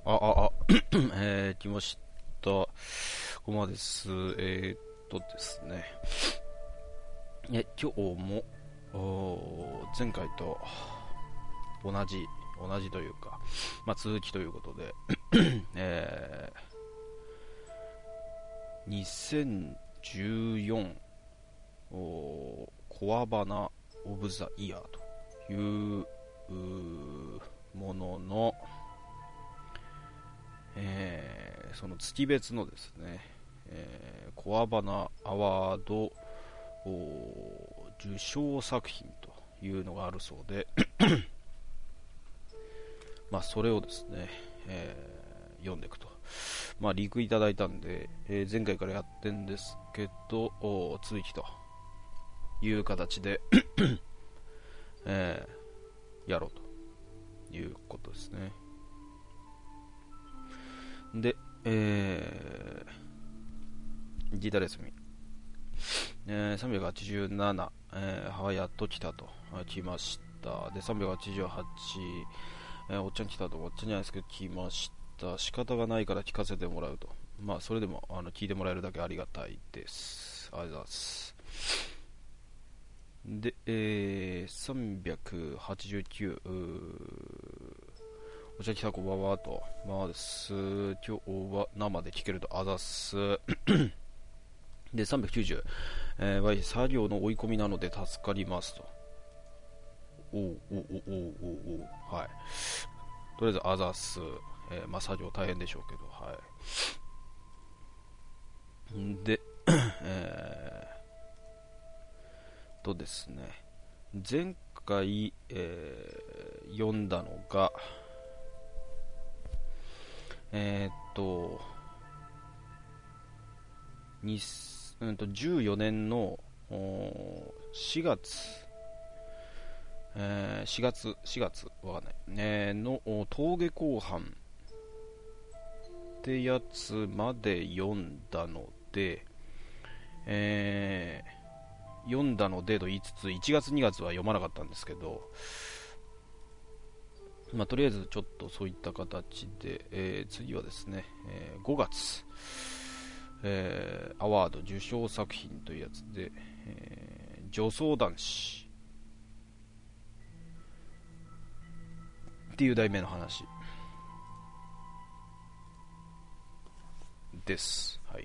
来ました。こまです。ですね。今日も、前回と同じというか、続きということで、2014コアバナ・オブ・ザ・イヤーというものの、その月別のですね、コアバナアワード受賞作品というのがあるそうでそれをですね、読んでいくと、リークいただいたんで、前回からやってんですけど、続きという形で、やろうということですね。で、ギターレスミ、387、やっと来たと来ました。で、388、おっちゃん来たと、おっちゃんじゃないですけど来ました。仕方がないから聞かせてもらうと。それでも聞いてもらえるだけありがたいです。ありがとうございます。で、389、お茶来たこばばと、です。今日は生で聞けるとあざっす。で、390、作業の追い込みなので助かりますと。はい。とりあえずあざっす。作業大変でしょうけど、はい。で、ですね、前回、読んだのが、14年の4月、わかんない、の峠後半ってやつまで読んだので、と言いつつ1月2月は読まなかったんですけど、とりあえずちょっとそういった形で、次はですね、5月、アワード受賞作品というやつで、女装男子っていう題名の話です。はい。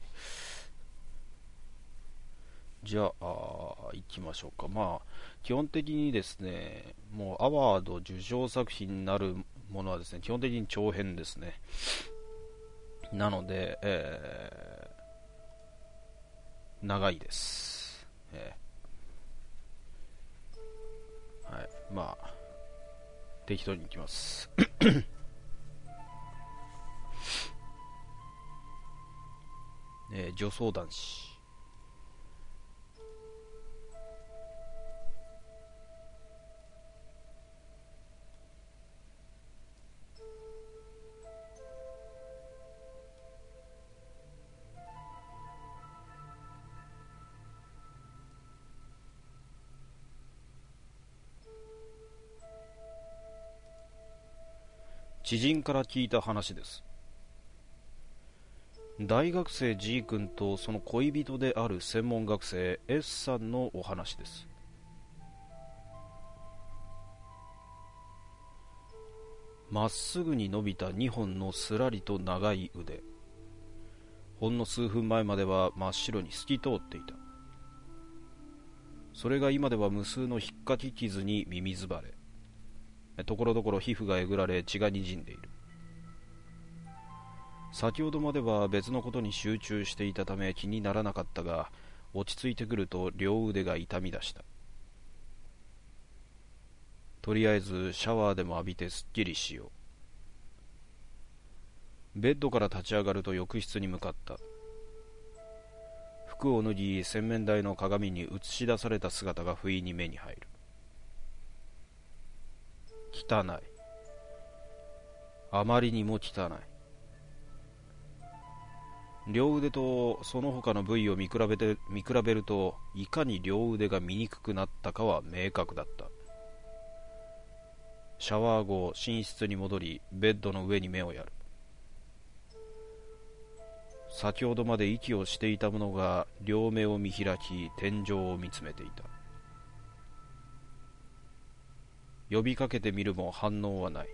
じゃあ行きましょうか。基本的にですね、もうアワード受賞作品になるものはですね、基本的に長編ですね。なので、長いです。はい。適当にいきます。女装男子。知人から聞いた話です。大学生 G 君とその恋人である専門学生 S さんのお話です。まっすぐに伸びた2本のすらりと長い腕、ほんの数分前までは真っ白に透き通っていた。それが今では無数のひっかき傷にミミズバレ、ところどころ皮膚がえぐられ血がにじんでいる。先ほどまでは別のことに集中していたため気にならなかったが、落ち着いてくると両腕が痛み出した。とりあえずシャワーでも浴びてすっきりしよう。ベッドから立ち上がると浴室に向かった。服を脱ぎ洗面台の鏡に映し出された姿が不意に目に入る。汚い。あまりにも汚い。両腕とその他の部位を見比べると、いかに両腕が見にくくなったかは明確だった。シャワー後、寝室に戻りベッドの上に目をやる。 先ほどまで息をしていた者が両目を見開き天井を見つめていた。呼びかけてみるも反応はない。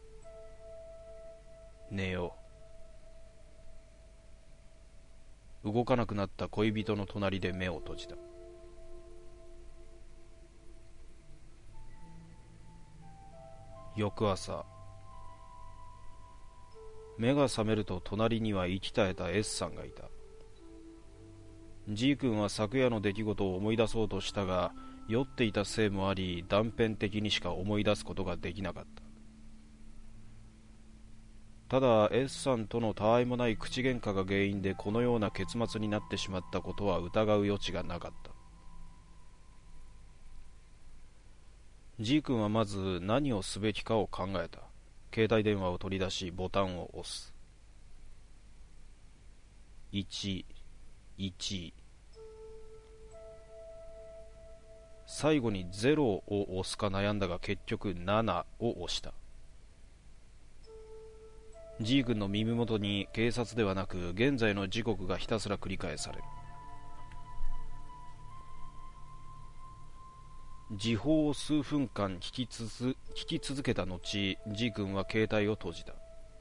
寝よう。動かなくなった恋人の隣で目を閉じた。翌朝、目が覚めると隣には息絶えた S さんがいた。G 君は昨夜の出来事を思い出そうとしたが、酔っていたせいもあり断片的にしか思い出すことができなかった。ただ S さんとのたわいもない口喧嘩が原因でこのような結末になってしまったことは疑う余地がなかった。 G 君はまず何をすべきかを考えた。携帯電話を取り出しボタンを押す。111、最後に0を押すか悩んだが結局7を押した。 G 君の耳元に警察ではなく現在の時刻がひたすら繰り返される。時報を数分間聞き続けた後、 G 君は携帯を閉じた。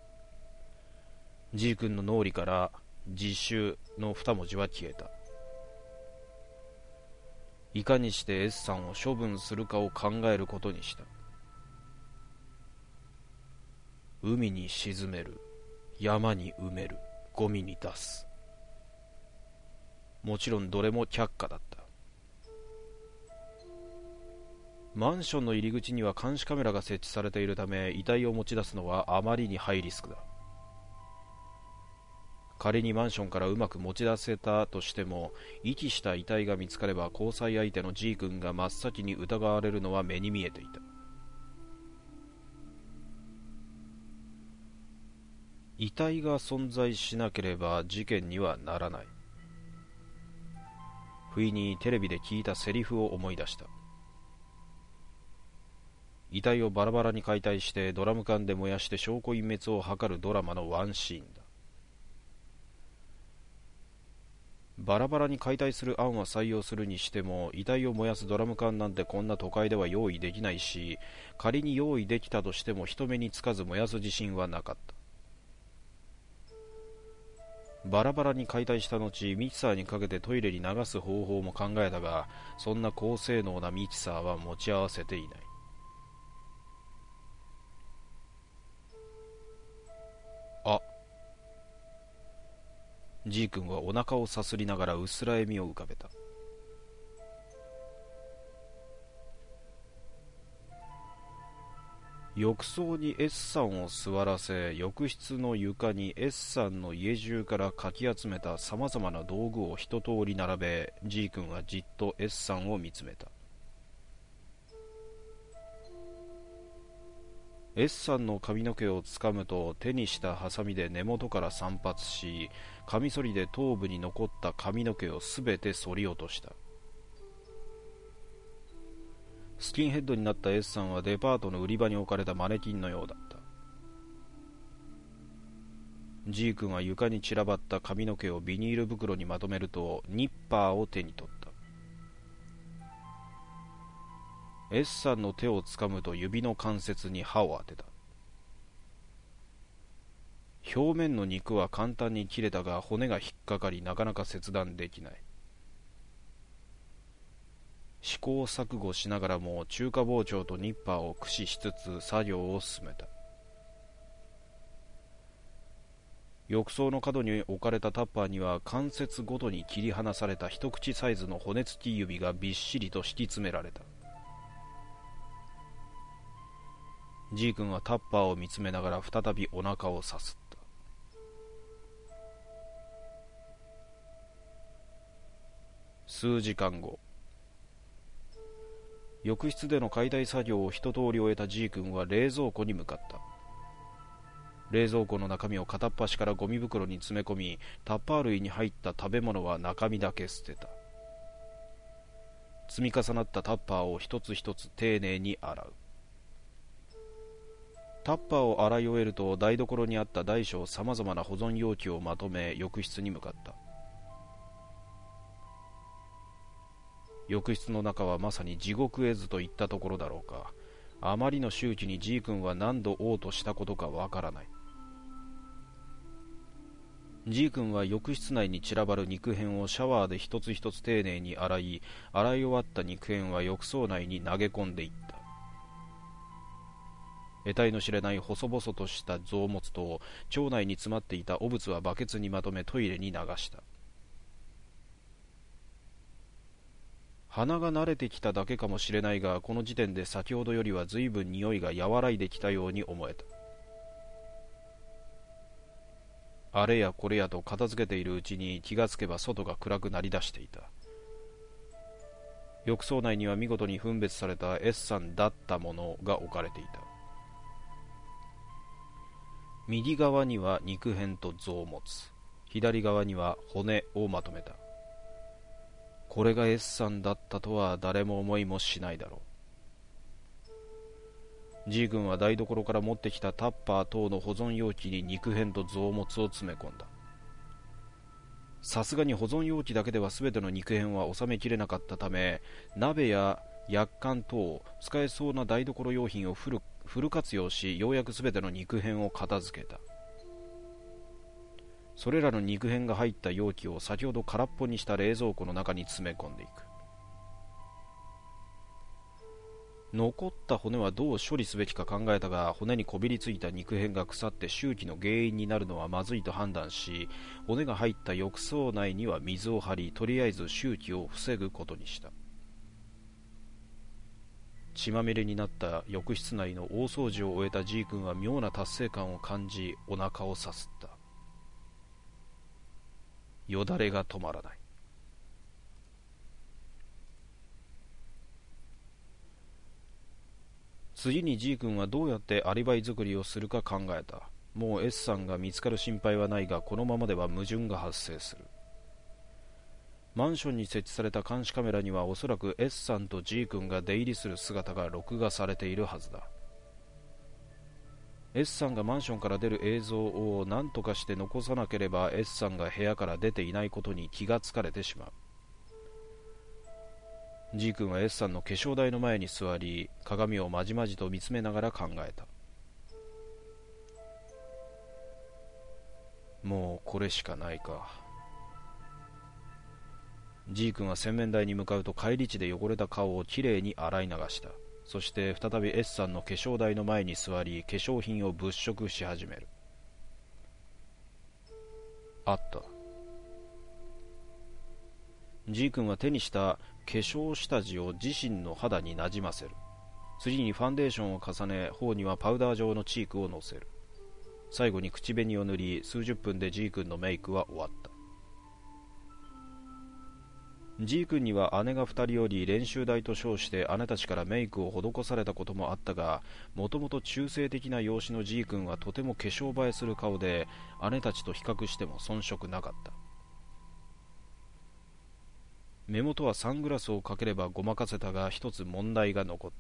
G 君の脳裏から自首の二文字は消えた。いかにして S さんを処分するかを考えることにした。海に沈める、山に埋める、ゴミに出す。もちろんどれも却下だった。マンションの入り口には監視カメラが設置されているため、遺体を持ち出すのはあまりにハイリスクだ。仮にマンションからうまく持ち出せたとしても、遺棄した遺体が見つかれば交際相手の G 君が真っ先に疑われるのは目に見えていた。遺体が存在しなければ事件にはならない。不意にテレビで聞いたセリフを思い出した。遺体をバラバラに解体してドラム缶で燃やして証拠隠滅を図るドラマのワンシーンだ。バラバラに解体する案は採用するにしても、遺体を燃やすドラム缶なんてこんな都会では用意できないし、仮に用意できたとしても人目につかず燃やす自信はなかった。バラバラに解体した後、ミキサーにかけてトイレに流す方法も考えたが、そんな高性能なミキサーは持ち合わせていない。あ、G 君はお腹をさすりながら薄ら笑みを浮かべた。浴槽に S さんを座らせ、浴室の床に S さんの家中からかき集めたさまざまな道具を一通り並べ、 G 君はじっと S さんを見つめた。 S さんの髪の毛をつかむと、手にしたハサミで根元から散髪し、カミソリで頭部に残った髪の毛をすべて剃り落とした。スキンヘッドになった S さんはデパートの売り場に置かれたマネキンのようだった。 G 君は床に散らばった髪の毛をビニール袋にまとめると、ニッパーを手に取った。 S さんの手をつかむと指の関節に刃を当てた。表面の肉は簡単に切れたが、骨が引っかかりなかなか切断できない。試行錯誤しながらも中華包丁とニッパーを駆使しつつ作業を進めた。浴槽の角に置かれたタッパーには、関節ごとに切り離された一口サイズの骨付き指がびっしりと敷き詰められた。 G 君はタッパーを見つめながら再びお腹をさすった。数時間後、浴室での解体作業を一通り終えた G 君は冷蔵庫に向かった。冷蔵庫の中身を片っ端からゴミ袋に詰め込み、タッパー類に入った食べ物は中身だけ捨てた。積み重なったタッパーを一つ一つ丁寧に洗う。 タッパーを洗い終えると台所にあった大小さまざまな保存容器をまとめ浴室に向かった。浴室の中はまさに地獄絵図といったところだろうか。あまりの周期に G 君は何度嘔吐したことかわからない。G 君は浴室内に散らばる肉片をシャワーで一つ一つ丁寧に洗い終わった肉片は浴槽内に投げ込んでいった。得体の知れない細々とした臓物と腸内に詰まっていた汚物はバケツにまとめトイレに流した。鼻が慣れてきただけかもしれないが、この時点で先ほどよりは随分匂いが和らいできたように思えた。あれやこれやと片付けているうちに気がつけば外が暗くなりだしていた。浴槽内には見事に分別された S さんだったものが置かれていた。右側には肉片と臓物、左側には骨をまとめた。これが S さんだったとは誰も思いもしないだろう。G 君は台所から持ってきたタッパー等の保存容器に肉片と臓物を詰め込んだ。さすがに保存容器だけでは全ての肉片は収めきれなかったため、鍋や薬缶等使えそうな台所用品をフル活用し、ようやく全ての肉片を片付けた。それらの肉片が入った容器を先ほど空っぽにした冷蔵庫の中に詰め込んでいく。残った骨はどう処理すべきか考えたが、骨にこびりついた肉片が腐って臭気の原因になるのはまずいと判断し、骨が入った浴槽内には水を張り、とりあえず臭気を防ぐことにした。血まみれになった浴室内の大掃除を終えた G 君は妙な達成感を感じ、お腹をさすった。よだれが止まらない。次に G 君はどうやってアリバイ作りをするか考えた。もう S さんが見つかる心配はないが、このままでは矛盾が発生する。マンションに設置された監視カメラにはおそらく S さんと G 君が出入りする姿が録画されているはずだ。S さんがマンションから出る映像を何とかして残さなければ S さんが部屋から出ていないことに気がつかれてしまう。G 君は S さんの化粧台の前に座り、鏡をまじまじと見つめながら考えた。もうこれしかないか。G 君は洗面台に向かうと返り血で汚れた顔をきれいに洗い流した。そして再び S さんの化粧台の前に座り、化粧品を物色し始める。あった。G 君は手にした化粧下地を自身の肌になじませる。次にファンデーションを重ね、頬にはパウダー状のチークをのせる。最後に口紅を塗り、数十分で G 君のメイクは終わった。G 君には姉が2人おり、練習台と称して姉たちからメイクを施されたこともあったが、もともと中性的な容姿の G 君はとても化粧映えする顔で、姉たちと比較しても遜色なかった。目元はサングラスをかければごまかせたが、一つ問題が残った。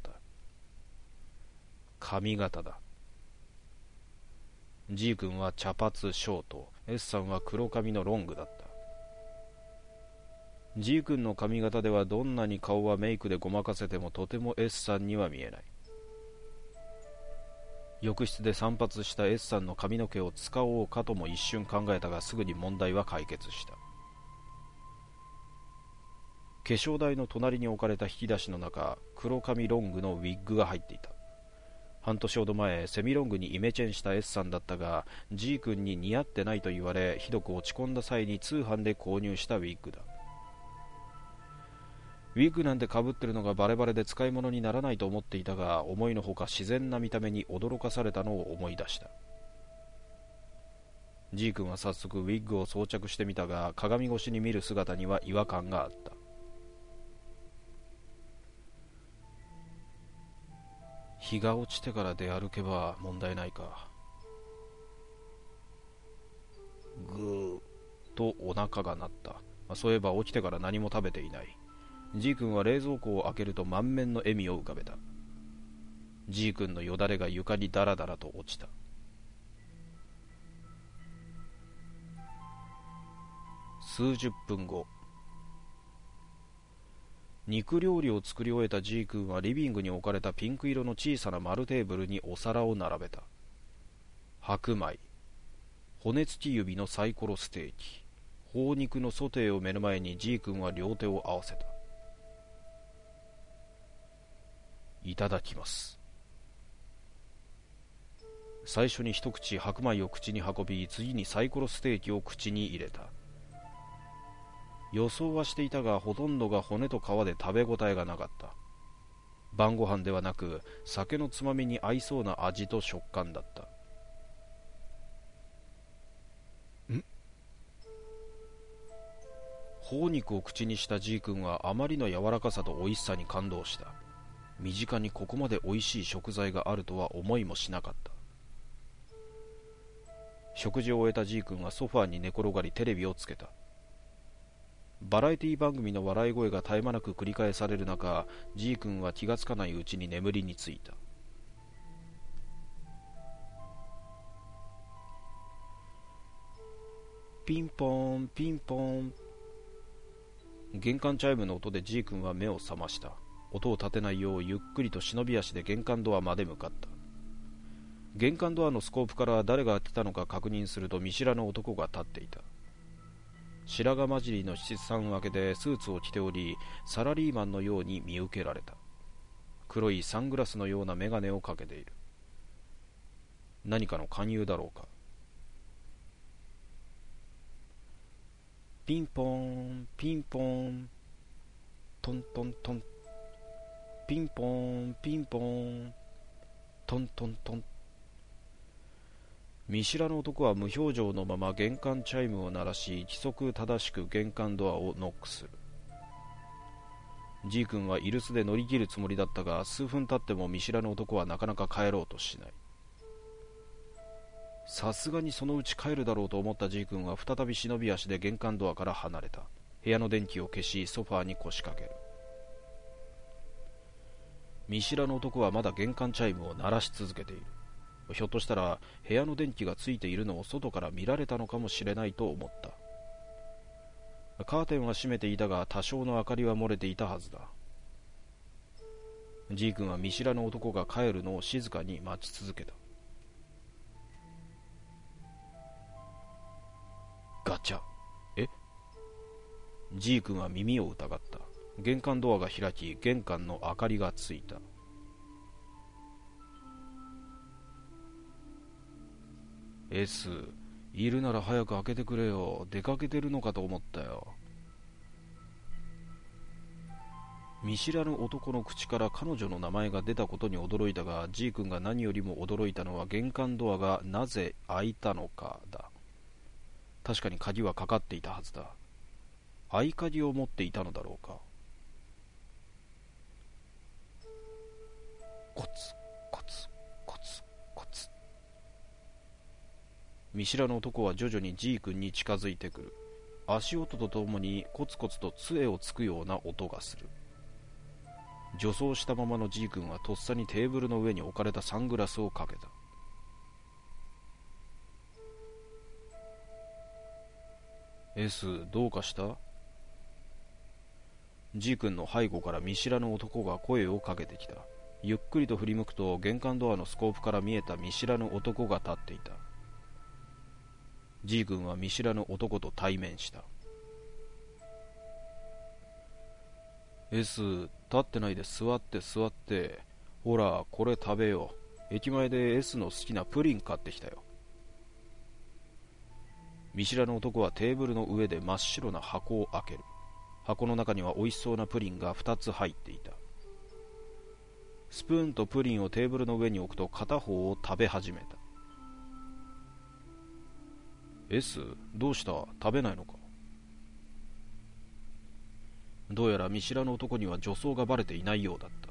髪型だ。G 君は茶髪ショート、S さんは黒髪のロングだった。G 君の髪型ではどんなに顔はメイクでごまかせてもとても S さんには見えない。浴室で散髪した S さんの髪の毛を使おうかとも一瞬考えたが、すぐに問題は解決した。化粧台の隣に置かれた引き出しの中、黒髪ロングのウィッグが入っていた。半年ほど前、セミロングにイメチェンした S さんだったが、 G 君に似合ってないと言われ、ひどく落ち込んだ際に通販で購入したウィッグだ。ウィッグなんて被ってるのがバレバレで使い物にならないと思っていたが、思いのほか自然な見た目に驚かされたのを思い出した。 G 君は早速ウィッグを装着してみたが、鏡越しに見る姿には違和感があった。日が落ちてから出歩けば問題ないか。ぐーとお腹が鳴った。そういえば起きてから何も食べていない。G 君は冷蔵庫を開けると満面の笑みを浮かべた。 G 君のよだれが床にダラダラと落ちた。数十分後、肉料理を作り終えた G 君はリビングに置かれたピンク色の小さな丸テーブルにお皿を並べた。白米、骨付き指のサイコロステーキ、頬肉のソテーを目の前に G 君は両手を合わせた。いただきます。最初に一口白米を口に運び、次にサイコロステーキを口に入れた。予想はしていたが、ほとんどが骨と皮で食べ応えがなかった。晩ご飯ではなく、酒のつまみに合いそうな味と食感だった。頬肉を口にした G 君はあまりの柔らかさと美味しさに感動した。身近にここまで美味しい食材があるとは思いもしなかった。食事を終えた G 君はソファーに寝転がりテレビをつけた。バラエティ番組の笑い声が絶え間なく繰り返される中、 G 君は気がつかないうちに眠りについた。ピンポーンピンポーン。玄関チャイムの音で G 君は目を覚ました。音を立てないようゆっくりと忍び足で玄関ドアまで向かった。玄関ドアのスコープから誰が来たのか確認すると、見知らぬ男が立っていた。白髪混じりの七三分けでスーツを着ており、サラリーマンのように見受けられた。黒いサングラスのような眼鏡をかけている。何かの勧誘だろうか。ピンポーンピンポーン、トントントン。ピンポーンピンポーン、トントントン。見知らぬ男は無表情のまま玄関チャイムを鳴らし、規則正しく玄関ドアをノックする。 G 君は居留守で乗り切るつもりだったが、数分経っても見知らぬ男はなかなか帰ろうとしない。さすがにそのうち帰るだろうと思った G 君は再び忍び足で玄関ドアから離れた。部屋の電気を消し、ソファーに腰掛ける。見知らぬ男はまだ玄関チャイムを鳴らし続けている。ひょっとしたら部屋の電気がついているのを外から見られたのかもしれないと思った。カーテンは閉めていたが、多少の明かりは漏れていたはずだ。 G 君は見知らぬ男が帰るのを静かに待ち続けた。ガチャ。G 君は耳を疑った。玄関ドアが開き、玄関の明かりがついた。S、いるなら早く開けてくれよ。出かけてるのかと思ったよ。見知らぬ男の口から彼女の名前が出たことに驚いたが、 G 君が何よりも驚いたのは玄関ドアがなぜ開いたのかだ。確かに鍵はかかっていたはずだ。合鍵を持っていたのだろうか。コツコツコツコツ。見知らぬ男は徐々に G 君に近づいてくる。足音とともにコツコツと杖をつくような音がする。女装したままの G 君はとっさにテーブルの上に置かれたサングラスをかけた。S、どうかした？ G 君の背後から見知らぬ男が声をかけてきた。ゆっくりと振り向くと、玄関ドアのスコープから見えた見知らぬ男が立っていた。 G 君は見知らぬ男と対面した。 S、立ってないで座って座って。ほらこれ食べよう。駅前で S の好きなプリン買ってきたよ。見知らぬ男はテーブルの上で真っ白な箱を開ける。箱の中には美味しそうなプリンが2つ入っていた。スプーンとプリンをテーブルの上に置くと、片方を食べ始めた。 S、どうした？食べないのか？どうやら見知らぬ男には女装がバレていないようだった。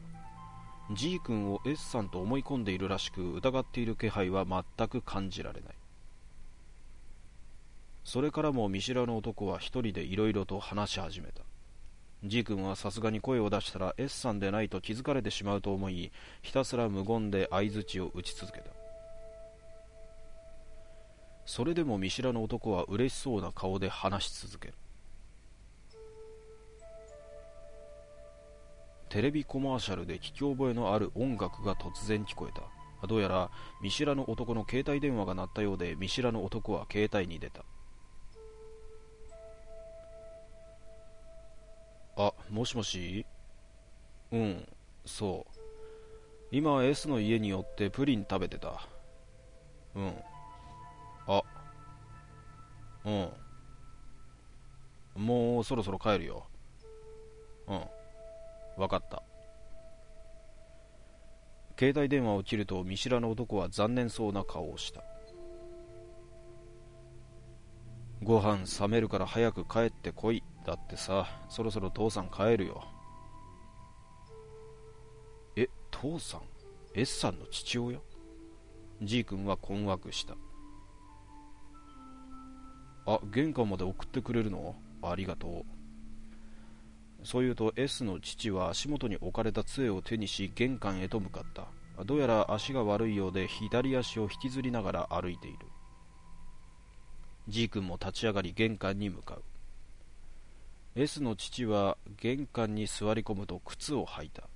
G 君を S さんと思い込んでいるらしく、疑っている気配は全く感じられない。それからも見知らぬ男は一人でいろいろと話し始めた。 G 君はさすがに声を出したら S さんでないと気づかれてしまうと思い、ひたすら無言で相槌を打ち続けた。それでも見知らぬ男は嬉しそうな顔で話し続ける。テレビコマーシャルで聞き覚えのある音楽が突然聞こえた。どうやら見知らぬ男の携帯電話が鳴ったようで、見知らぬ男は携帯に出た。あ、もしもし。うん、そう。今 S の家に寄ってプリン食べてた。うん。あ、うん。もうそろそろ帰るよ。うん、わかった。携帯電話を切ると見知らぬ男は残念そうな顔をした。ご飯冷めるから早く帰ってこい。だってさ、そろそろ父さん帰るよ。え、父さん？ S さんの父親？ G 君は困惑した。あ、玄関まで送ってくれるの？ありがとう。そう言うと S の父は足元に置かれた杖を手にし玄関へと向かった。どうやら足が悪いようで左足を引きずりながら歩いている。G 君も立ち上がり玄関に向かう。S の父は玄関に座り込むと靴を履いた。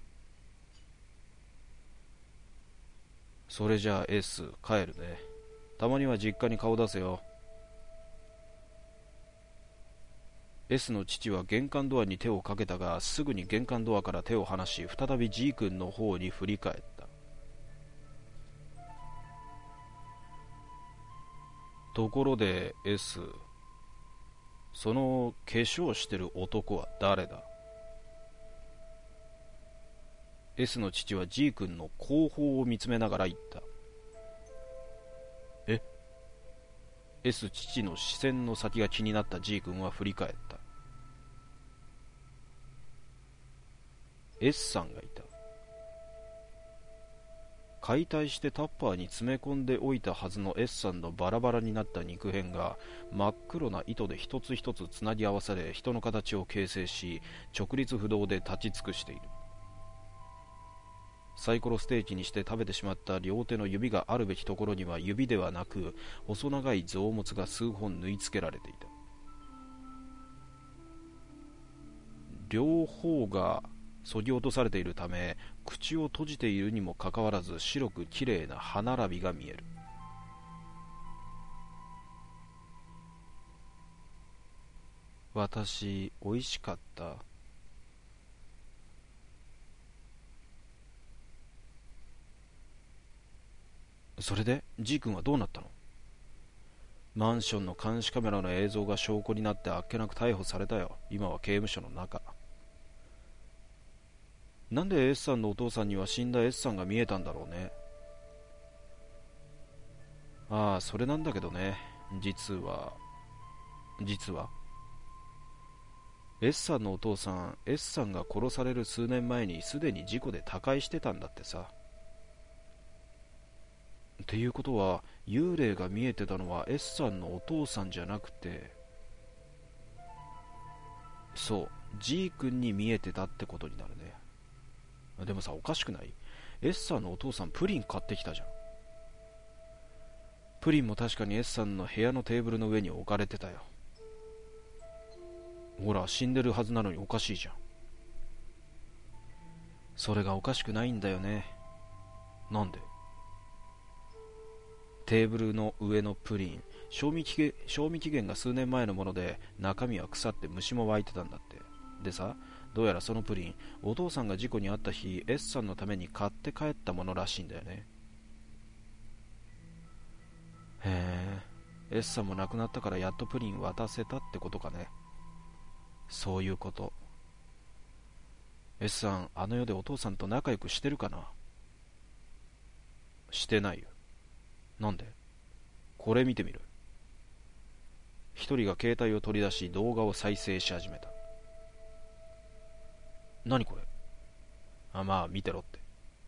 それじゃあ S 帰るね。たまには実家に顔出せよ。S の父は玄関ドアに手をかけたが、すぐに玄関ドアから手を離し、再び G 君の方に振り返った。ところで S、その化粧してる男は誰だ？ S の父は G 君の後方を見つめながら言った。え？ S 父の視線の先が気になった G 君は振り返った。S さんがいた。解体してタッパーに詰め込んでおいたはずの S さんのバラバラになった肉片が真っ黒な糸で一つ一つつなぎ合わされ、人の形を形成し、直立不動で立ち尽くしている。サイコロステーキにして食べてしまった両手の指があるべきところには指ではなく、細長い臓物が数本縫い付けられていた。両方が削ぎ落とされているため、口を閉じているにもかかわらず白くきれいな歯並びが見える。私、おいしかった。それで G 君はどうなったの？マンションの監視カメラの映像が証拠になってあっけなく逮捕されたよ。今は刑務所の中。なんで S さんのお父さんには死んだ S さんが見えたんだろうね。ああ、それなんだけどね。実は S さんのお父さん、 S さんが殺される数年前にすでに事故で他界してたんだってさ。っていうことは幽霊が見えてたのは S さんのお父さんじゃなくて、そう、 G 君に見えてたってことになるね。でもさ、おかしくない？ S さんのお父さんプリン買ってきたじゃん。プリンも確かに S さんの部屋のテーブルの上に置かれてたよ。ほら、死んでるはずなのにおかしいじゃん。それがおかしくないんだよね。なんで？テーブルの上のプリン、賞味期限が数年前のもので、中身は腐って虫も湧いてたんだって。でさ、どうやらそのプリン、お父さんが事故に遭った日 S さんのために買って帰ったものらしいんだよね。へえ、 S さんも亡くなったからやっとプリン渡せたってことかね。そういうこと。 S さん、あの世でお父さんと仲良くしてるかな？してないよ。なんで？これ見てみる。一人が携帯を取り出し動画を再生し始めた。何これ？あ、まあ見てろって。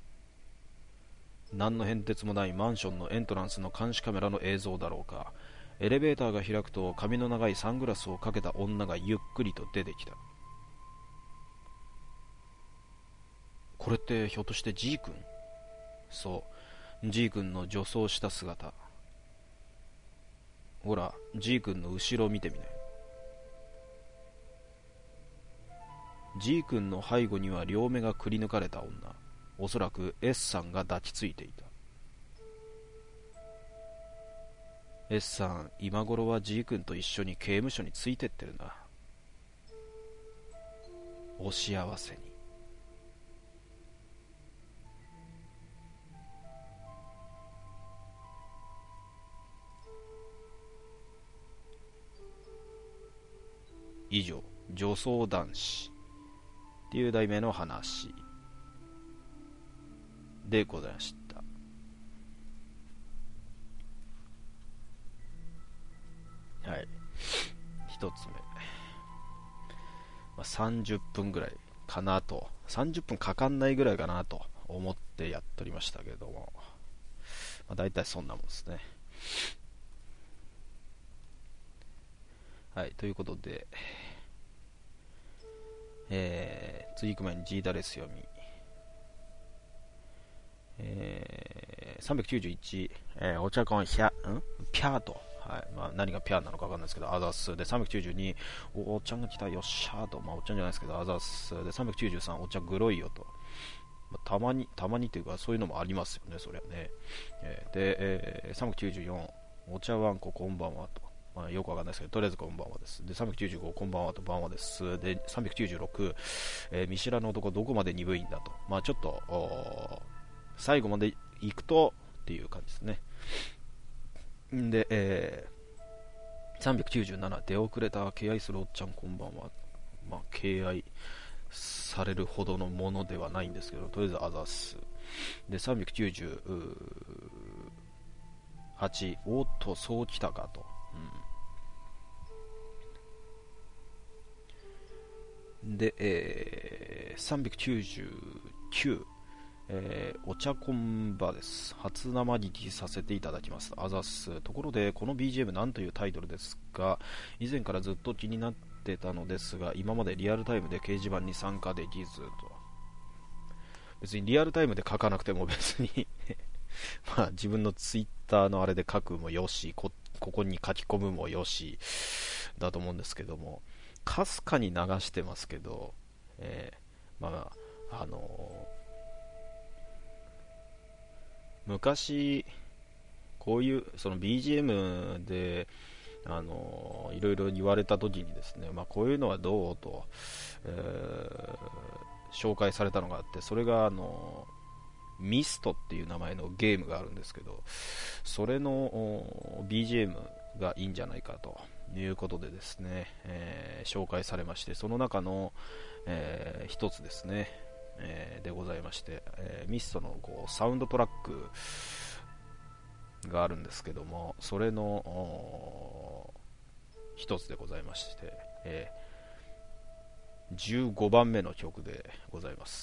何の変哲もないマンションのエントランスの監視カメラの映像だろうか。エレベーターが開くと髪の長いサングラスをかけた女がゆっくりと出てきた。 これってひょっとして G 君？そう、G 君の女装した姿。ほら、G 君の後ろを見てみなよ。G 君の背後には両目がくり抜かれた女、おそらく S さんが抱きついていた。 S さん、今頃は G 君と一緒に刑務所についてってるな。お幸せに。以上、女装男子っていう題名の話でございました。はい、一つ目、30分ぐらいかなと、30分かかんないぐらいかなと思ってやっておりましたけども、だいたいそんなもんですね。はい、ということで、次行く前に G ダレス読み、391、お茶コンピャーと、はい、何がピャーなのか分かんないですけど、アザスで392、お茶が来たよっしゃーと、お茶じゃないですけど、アザスで393、お茶グロいよと、たまにというかそういうのもありますよね、そりゃね。で、394、お茶わんここんばんはと、よくわかんないですけど、とりあえずこんばんはです。で、395、こんばんはとばんはです。で、396、見知らぬ男どこまで鈍いんだと。ちょっと、最後まで行くとっていう感じですね。で、397、出遅れた敬愛するおっちゃんこんばんは。敬愛されるほどのものではないんですけど、とりあえずあざす。で、398、おっと、そうきたかと。で、399、お茶こんばです。初生聞きさせていただきます。あざっす。ところで、この BGM なんというタイトルですが、以前からずっと気になってたのですが、今までリアルタイムで掲示板に参加できずと。別にリアルタイムで書かなくても別に自分のツイッターのあれで書くもよし、ここに書き込むもよしだと思うんですけども、かすかに流してますけど、昔こういうその BGM でいろいろ言われた時にですね、こういうのはどうと、紹介されたのがあって、それがミストっていう名前のゲームがあるんですけど、それの BGM がいいんじゃないかということでですね、紹介されまして、その中の、一つですね、でございまして、ミストのサウンドトラックがあるんですけども、それの一つでございまして、15番目の曲でございます。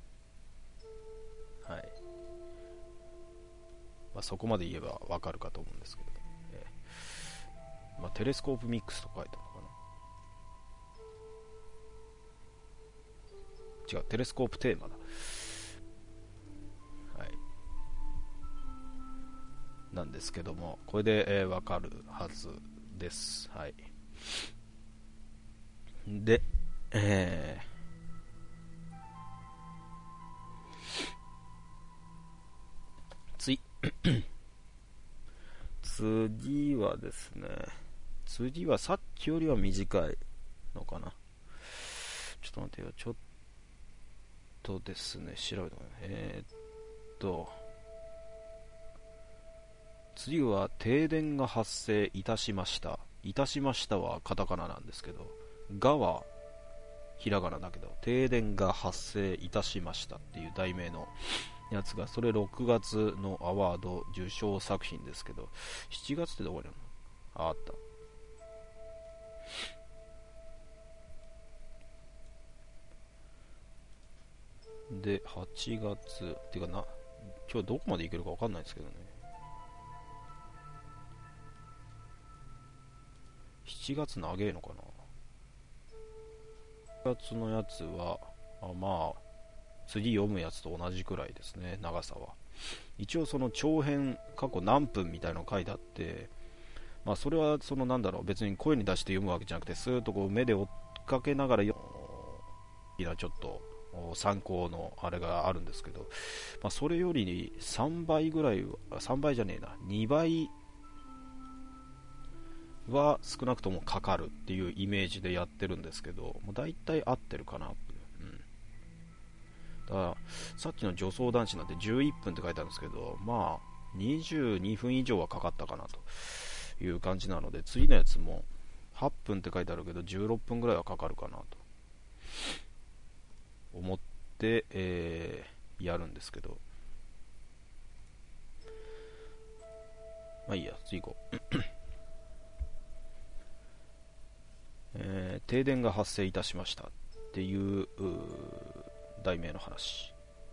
はい。そこまで言えばわかるかと思うんですけど、テレスコープミックスと書いてあるのかな。違う、テレスコープテーマだ。はい。なんですけども、これでわかるはずです。はい。で、次はですね、次はさっきよりは短いのかな。ちょっと待ってよ、ちょっとですね、調べてもら次は停電が発生いたしました。いたしましたはカタカナなんですけど、がはひらがなだけど、停電が発生いたしましたっていう題名のやつが、それ6月のアワード受賞作品ですけど、7月ってどこにあるの？あった。で、8月っていうかな、今日どこまでいけるか分かんないですけどね。7月長えのかな。7月のやつは次読むやつと同じくらいですね、長さは。一応その長編過去何分みたいなの書いてあって、それはその別に声に出して読むわけじゃなくて、スーッとこう目で追っかけながらちょっと参考のあれがあるんですけど、それより3倍ぐらい、3倍じゃねえな、2倍は少なくともかかるっていうイメージでやってるんですけど、もう大体合ってるかなっていう、だからさっきの女装男子なんて11分って書いてあるんですけど、22分以上はかかったかなという感じなので、次のやつも8分って書いてあるけど16分ぐらいはかかるかなと思って、やるんですけど、いいや、次行こう。停電が発生いたしましたっていう題名の話。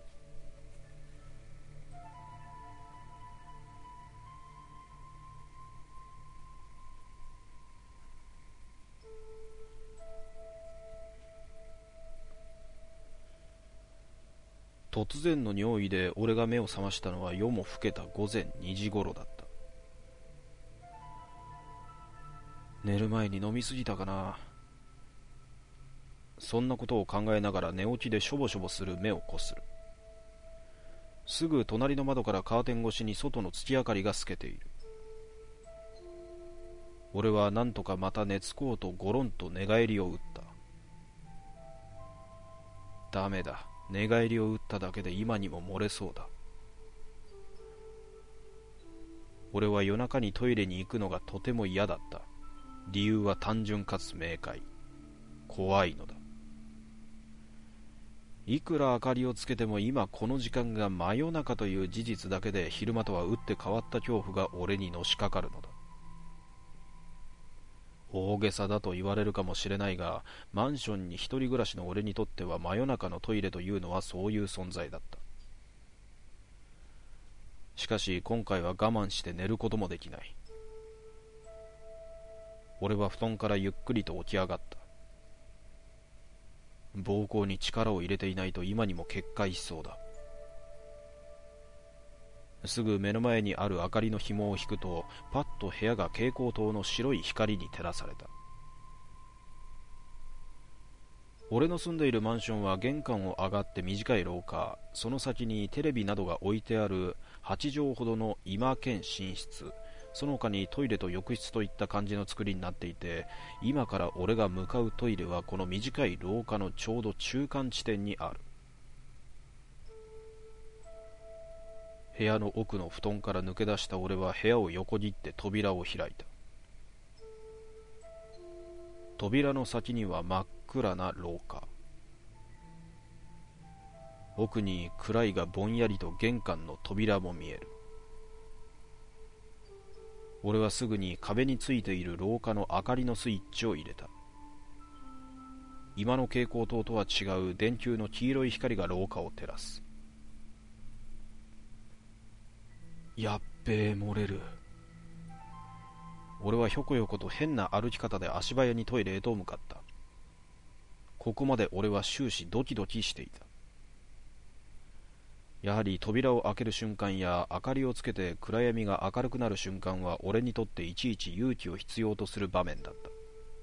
突然の尿意で俺が目を覚ましたのは夜も更けた午前2時頃だった。寝る前に飲みすぎたかな。そんなことを考えながら寝起きでしょぼしょぼする目をこする。すぐ隣の窓からカーテン越しに外の月明かりが透けている。俺はなんとかまた寝つこうとゴロンと寝返りを打った。ダメだ。寝返りを打っただけで今にも漏れそうだ。俺は夜中にトイレに行くのがとても嫌だった。理由は単純かつ明快。怖いのだ。いくら明かりをつけても今この時間が真夜中という事実だけで昼間とは打って変わった恐怖が俺にのしかかるのだ。大げさだと言われるかもしれないが、マンションに一人暮らしの俺にとっては真夜中のトイレというのはそういう存在だった。しかし今回は我慢して寝ることもできない。俺は布団からゆっくりと起き上がった。膀胱に力を入れていないと今にも決壊しそうだ。すぐ目の前にある明かりの紐を引くと、パッと部屋が蛍光灯の白い光に照らされた。俺の住んでいるマンションは玄関を上がって短い廊下、その先にテレビなどが置いてある8畳ほどの居間兼寝室、その他にトイレと浴室といった感じの作りになっていて、今から俺が向かうトイレはこの短い廊下のちょうど中間地点にある。部屋の奥の布団から抜け出した俺は部屋を横切って扉を開いた。扉の先には真っ暗な廊下。奥に暗いがぼんやりと玄関の扉も見える。俺はすぐに壁についている廊下の明かりのスイッチを入れた。今の蛍光灯とは違う電球の黄色い光が廊下を照らす。やっべえ、漏れる。俺はひょこひょこと変な歩き方で足早にトイレへと向かった。ここまで俺は終始ドキドキしていた。やはり扉を開ける瞬間や明かりをつけて暗闇が明るくなる瞬間は俺にとっていちいち勇気を必要とする場面だった。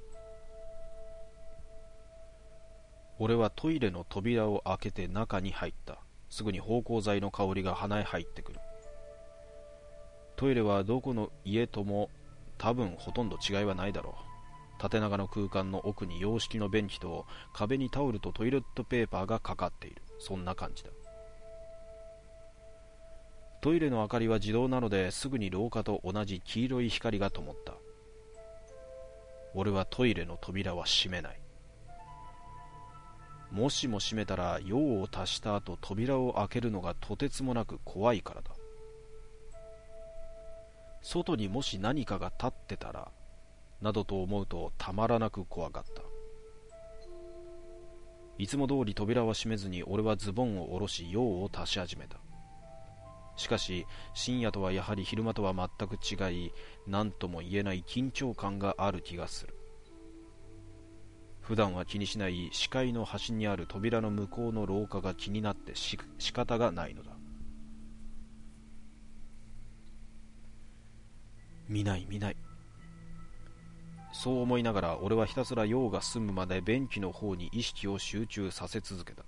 俺はトイレの扉を開けて中に入った。すぐに芳香剤の香りが鼻へ入ってくる。トイレはどこの家とも多分ほとんど違いはないだろう。縦長の空間の奥に洋式の便器と壁にタオルとトイレットペーパーがかかっている。そんな感じだ。トイレの明かりは自動なのですぐに廊下と同じ黄色い光が灯った。俺はトイレの扉は閉めない。もしも閉めたら用を足した後扉を開けるのがとてつもなく怖いからだ。外にもし何かが立ってたらなどと思うとたまらなく怖かった。いつも通り扉は閉めずに俺はズボンを下ろし用を足し始めた。しかし深夜とはやはり昼間とは全く違い、何とも言えない緊張感がある気がする。 普段は気にしない視界の端にある扉の向こうの廊下が気になって仕方がないのだ。見ない見ない。そう思いながら俺はひたすら用が済むまでベンチの方に意識を集中させ続けた。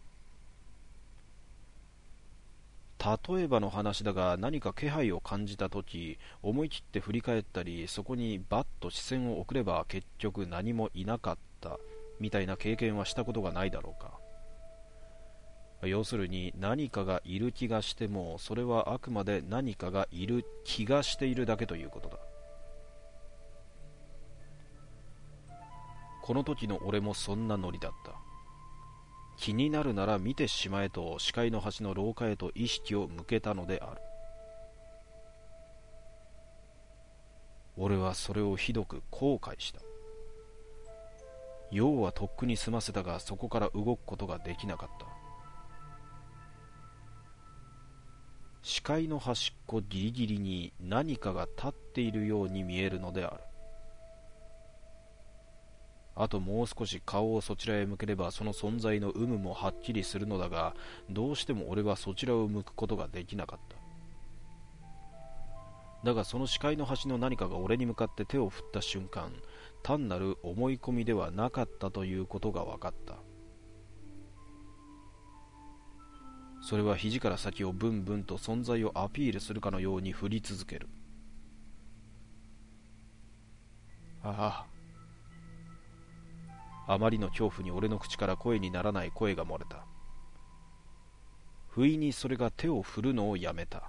例えばの話だが、何か気配を感じたとき、思い切って振り返ったり、そこにバッと視線を送れば結局何もいなかったみたいな経験はしたことがないだろうか。要するに、何かがいる気がしても、それはあくまで何かがいる気がしているだけということだ。この時の俺もそんなノリだった。気になるなら見てしまえと視界の端の廊下へと意識を向けたのである。俺はそれをひどく後悔した。用はとっくに済ませたが、そこから動くことができなかった。視界の端っこギリギリに何かが立っているように見えるのである。あともう少し顔をそちらへ向ければその存在の有無もはっきりするのだが、どうしても俺はそちらを向くことができなかった。だがその視界の端の何かが俺に向かって手を振った瞬間、単なる思い込みではなかったということが分かった。それは肘から先をブンブンと存在をアピールするかのように振り続ける。あまりの恐怖に俺の口から声にならない声が漏れた。不意にそれが手を振るのをやめた。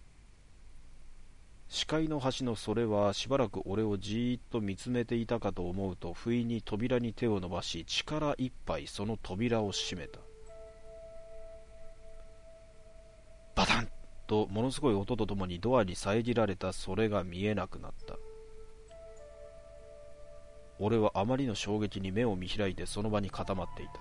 視界の端のそれはしばらく俺をじーっと見つめていたかと思うと、不意に扉に手を伸ばし、力いっぱいその扉を閉めた。バタンとものすごい音とともにドアに遮られたそれが見えなくなった。俺はあまりの衝撃に目を見開いてその場に固まっていた。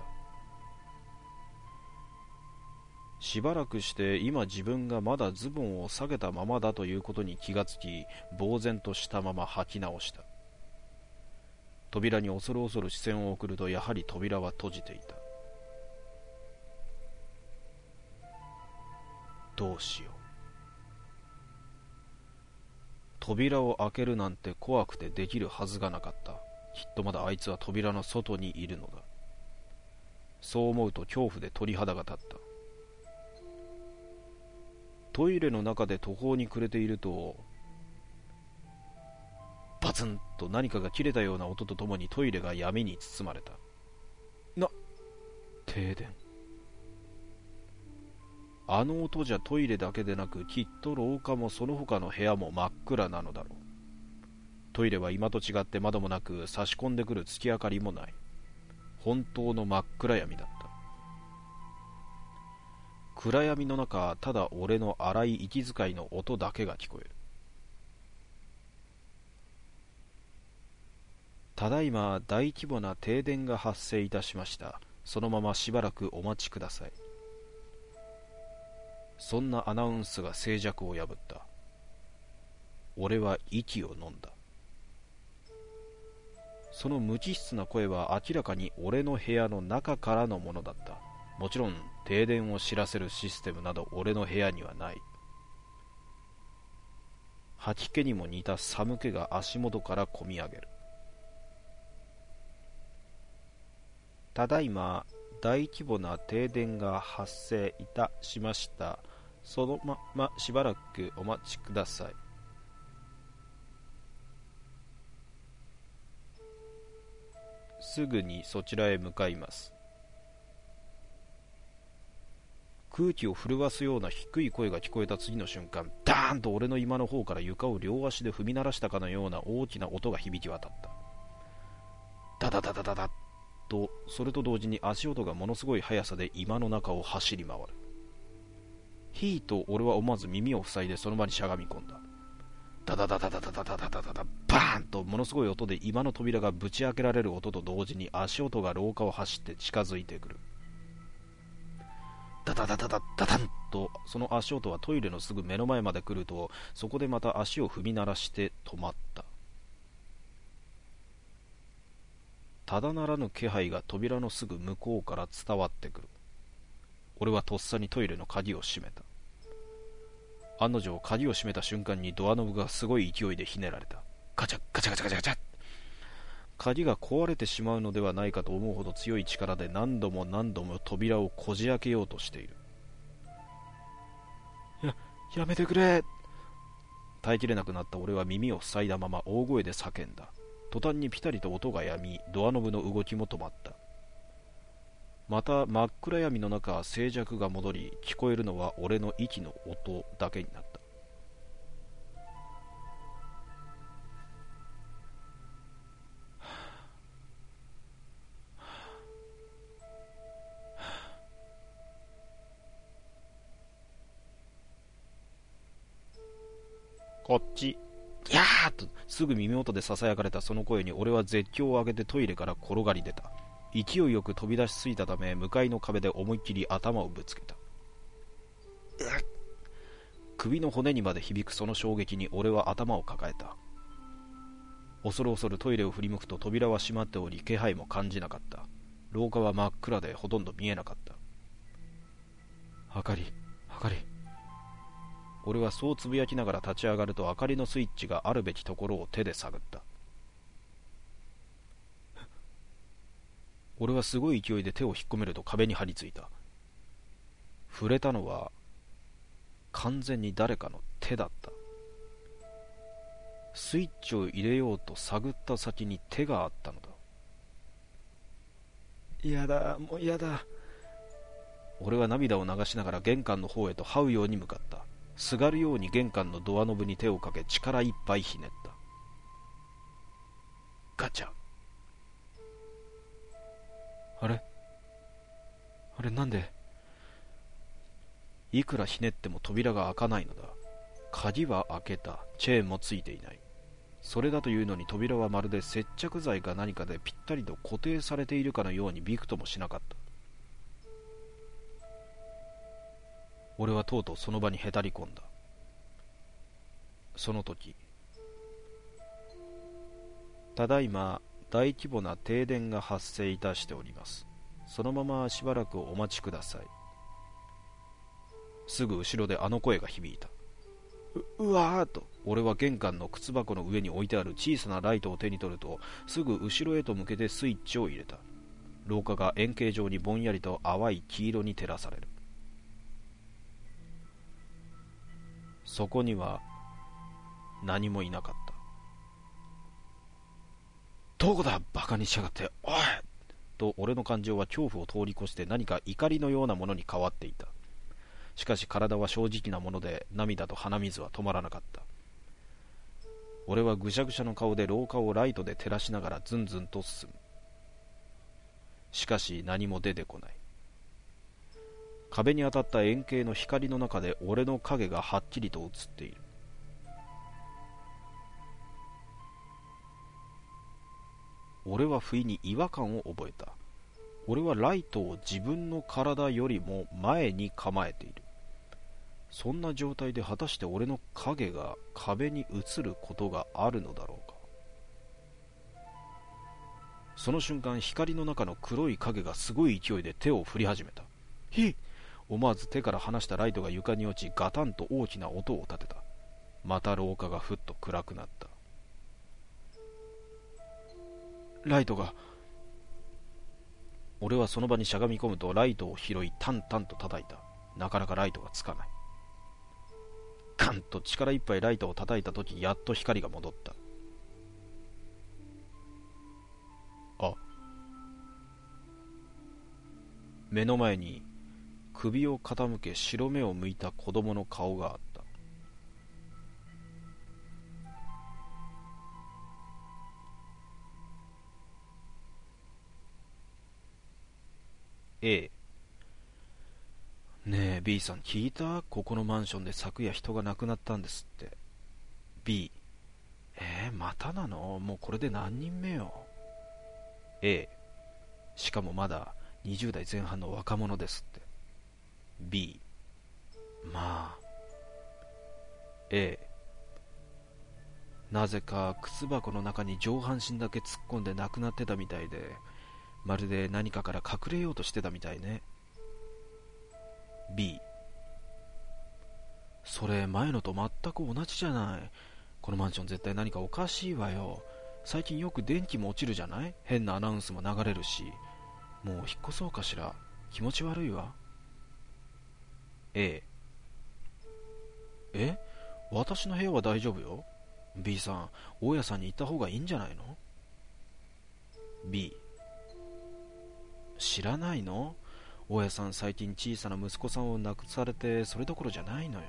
しばらくして今自分がまだズボンを下げたままだということに気がつき、呆然としたまま吐き直した。扉に恐る恐る視線を送ると、やはり扉は閉じていた。どうしよう。扉を開けるなんて怖くてできるはずがなかった。きっとまだあいつは扉の外にいるのだ。そう思うと恐怖で鳥肌が立った。トイレの中で途方に暮れていると、バツンと何かが切れたような音とともにトイレが闇に包まれた。停電。あの音じゃトイレだけでなく、きっと廊下もその他の部屋も真っ暗なのだろう。トイレは今と違って窓もなく、差し込んでくる月明かりもない。本当の真っ暗闇だった。暗闇の中、ただ俺の荒い息遣いの音だけが聞こえる。ただいま大規模な停電が発生いたしました。そのまましばらくお待ちください。そんなアナウンスが静寂を破った。俺は息を飲んだ。その無機質な声は明らかに俺の部屋の中からのものだった。もちろん停電を知らせるシステムなど俺の部屋にはない。吐き気にも似た寒気が足元からこみ上げる。ただいま大規模な停電が発生いたしました。そのまましばらくお待ちください。すぐにそちらへ向かいます。空気を震わすような低い声が聞こえた次の瞬間、ダーンと俺の居間の方から床を両足で踏み鳴らしたかのような大きな音が響き渡った。ダダダダダダッと、それと同時に足音がものすごい速さで居間の中を走り回る。ヒーと俺は思わず耳を塞いでその場にしゃがみ込んだ。ダダダダダダダダダダダダ、バーンとものすごい音で居間の扉がぶち開けられる音と同時に足音が廊下を走って近づいてくる。ダダダダダダダンと、その足音はトイレのすぐ目の前まで来ると、そこでまた足を踏み鳴らして止まった。 ただならぬ気配が扉のすぐ向こうから伝わってくる。俺はとっさにトイレの鍵を閉めた。案の定、鍵を閉めた瞬間にドアノブがすごい勢いでひねられた。ガチャガチャガチャガチャガチャ。鍵が壊れてしまうのではないかと思うほど強い力で何度も何度も扉をこじ開けようとしている。やめてくれ。耐えきれなくなった俺は耳を塞いだまま大声で叫んだ。途端にピタリと音が止み、ドアノブの動きも止まった。また真っ暗闇の中、静寂が戻り、聞こえるのは俺の息の音だけになった。こっち。ギャーッとすぐ耳元で囁かれたその声に俺は絶叫を上げてトイレから転がり出た。勢いよく飛び出しすぎたため、向かいの壁で思いっきり頭をぶつけた。首の骨にまで響くその衝撃に俺は頭を抱えた。恐る恐るトイレを振り向くと扉は閉まっており、気配も感じなかった。廊下は真っ暗でほとんど見えなかった。明かり。俺はそうつぶやきながら立ち上がると、明かりのスイッチがあるべきところを手で探った。俺はすごい勢いで手を引っ込めると壁に張り付いた。触れたのは完全に誰かの手だった。スイッチを入れようと探った先に手があったのだ。嫌だ、もう嫌だ。俺は涙を流しながら玄関の方へと這うように向かった。すがるように玄関のドアノブに手をかけ、力いっぱいひねった。ガチャ。あれなんで。いくらひねっても扉が開かないのだ。鍵は開けた。チェーンもついていない。それだというのに扉はまるで接着剤か何かでぴったりと固定されているかのようにびくともしなかった。俺はとうとうその場にへたり込んだ。その時、ただいま大規模な停電が発生いたしております。そのまましばらくお待ちください。すぐ後ろであの声が響いた。うわーっと俺は玄関の靴箱の上に置いてある小さなライトを手に取ると、すぐ後ろへと向けてスイッチを入れた。廊下が円形状にぼんやりと淡い黄色に照らされる。そこには何もいなかった。どこだバカにしやがって、おいと俺の感情は恐怖を通り越して何か怒りのようなものに変わっていた。しかし体は正直なもので、涙と鼻水は止まらなかった。俺はぐしゃぐしゃの顔で廊下をライトで照らしながらずんずんと進む。しかし何も出てこない。壁に当たった円形の光の中で俺の影がはっきりと映っている。俺は不意に違和感を覚えた。俺はライトを自分の体よりも前に構えている。そんな状態で果たして俺の影が壁に映ることがあるのだろうか。その瞬間、光の中の黒い影がすごい勢いで手を振り始めた。思わず手から離したライトが床に落ち、ガタンと大きな音を立てた。また廊下がふっと暗くなった。ライトが。俺はその場にしゃがみ込むとライトを拾い、タンタンと叩いた。なかなかライトがつかない。ガンと力いっぱいライトを叩いたとき、やっと光が戻った。目の前に首を傾け白目を向いた子供の顔があった。A。 ねえ B さん、聞いた？ここのマンションで昨夜人が亡くなったんですって。 B。 またなの？もうこれで何人目よ。 A。 しかもまだ20代前半の若者ですって。 B。 まあ。 A。 なぜか靴箱の中に上半身だけ突っ込んで亡くなってたみたいで、まるで何かから隠れようとしてたみたいね。B、 それ前のと全く同じじゃない。このマンション絶対何かおかしいわよ。最近よく電気も落ちるじゃない。変なアナウンスも流れるし。もう引っ越そうかしら。気持ち悪いわ。 A、 え、私の部屋は大丈夫よ。 B さん、大家さんに行った方がいいんじゃないの。 B、 知らないの。大家さん最近小さな息子さんを亡くされてそれどころじゃないのよ。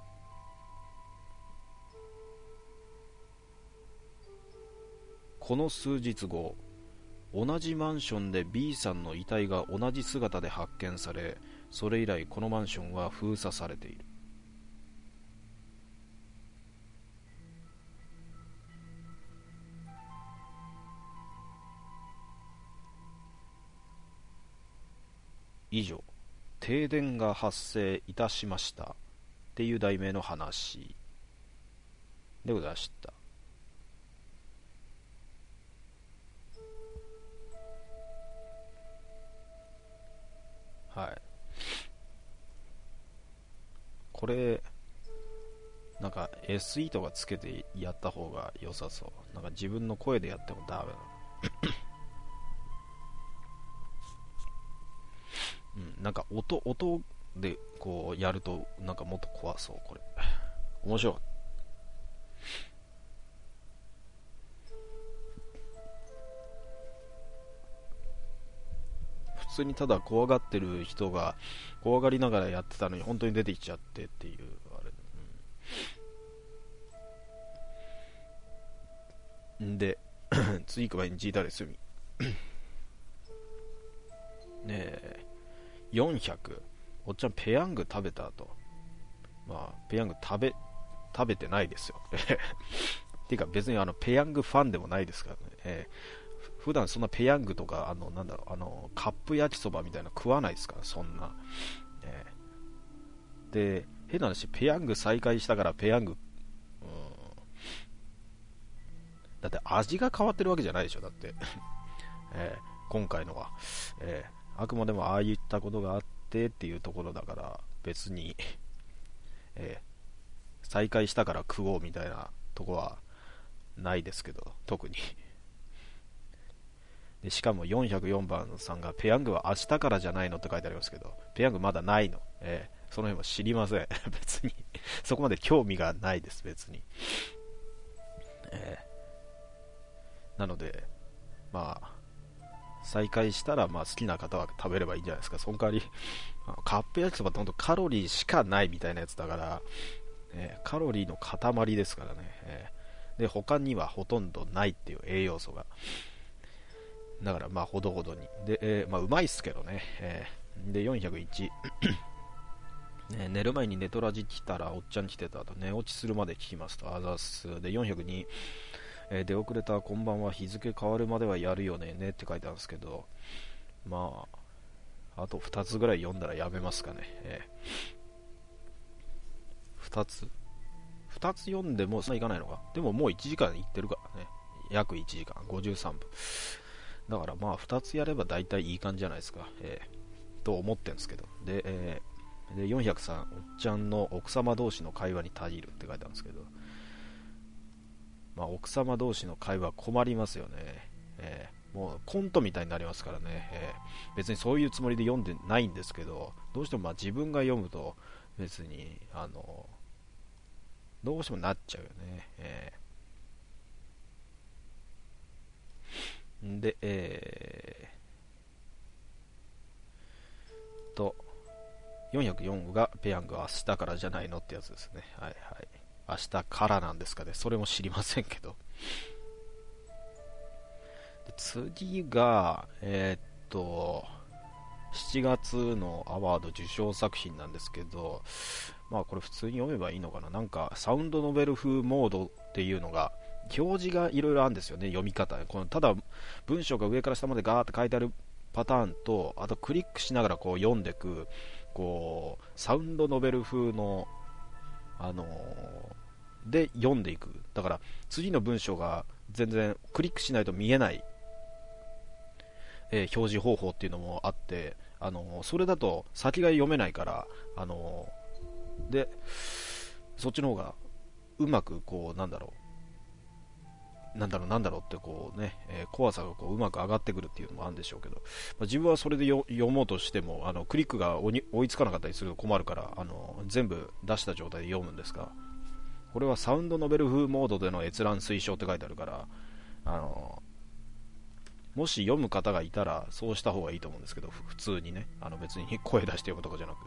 この数日後、同じマンションで B さんの遺体が同じ姿で発見され、それ以来このマンションは封鎖されている。以上、停電が発生いたしましたっていう題名の話でございました。はい。これ、なんか SE とかつけてやった方が良さそう。なんか自分の声でやってもダメだ。うん、なんか音でこうやるとなんかもっと怖そう。これ面白い。普通にただ怖がってる人が怖がりながらやってたのに本当に出てきちゃってっていうあれ、んで次行く前に聞いたりすみねえ、400、おっちゃんペヤング食べた後、まあペヤング食べてないですよていうか別にペヤングファンでもないですからね、普段そんなペヤングとかなんだろう、カップ焼きそばみたいなの食わないですからそんな、で変な話、ペヤング再開したからペヤング、だって味が変わってるわけじゃないでしょだって、今回のは、あくまでもああいったことがあってっていうところだから別に、再開したから食おうみたいなとこはないですけど、特にでしかも404番さんがペヤングは明日からじゃないのって書いてありますけど、ペヤングまだないの、その辺は知りません別にそこまで興味がないです別に、なのでまあ再開したらまあ好きな方は食べればいいんじゃないですか。その代わりカップ焼きそばって本当カロリーしかないみたいなやつだから、カロリーの塊ですからね、で他にはほとんどないっていう栄養素が、だからまあほどほどにで、まあうまいっすけどね、で401寝る前にネトラジ来たらおっちゃん来てたと、寝落ちするまで聞きますと、あざっす。で402、出遅れたこんばんは、日付変わるまではやるよねって書いてあるんですけど、まああと2つぐらい読んだらやめますかね、2つ読んでもそんないかないのか。でももう1時間いってるからね、約1時間53分だからまあ2つやれば大体いい感じじゃないですか、と思ってるんですけど、で、403、おっちゃんの奥様同士の会話にたぎるって書いてあるんですけど、まあ奥様同士の会話困りますよね、もうコントみたいになりますからね、別にそういうつもりで読んでないんですけど、どうしてもまあ自分が読むと別にどうしてもなっちゃうよね、で404がペヤングは明日からじゃないのってやつですね。はいはい。明日からなんですかね。それも知りませんけど。で次が、7月のアワード受賞作品なんですけど、まあこれ普通に読めばいいのかな。なんかサウンドノベル風モードっていうのが、表示がいろいろあるんですよね、読み方。このただ文章が上から下までガーって書いてあるパターンと、あとクリックしながらこう読んでいく、こうサウンドノベル風の、 で読んでいく。だから次の文章が全然クリックしないと見えない、表示方法っていうのもあって、それだと先が読めないから、でそっちの方がうまくこうなんだろうってこうね、怖さがこううまく上がってくるっていうのもあるんでしょうけど、自分はそれで読もうとしてもクリックが追いつかなかったりすると困るから、全部出した状態で読むんですが、これはサウンドノベル風モードでの閲覧推奨って書いてあるから、もし読む方がいたらそうした方がいいと思うんですけど、普通にね、別に声出して読むとかじゃなく、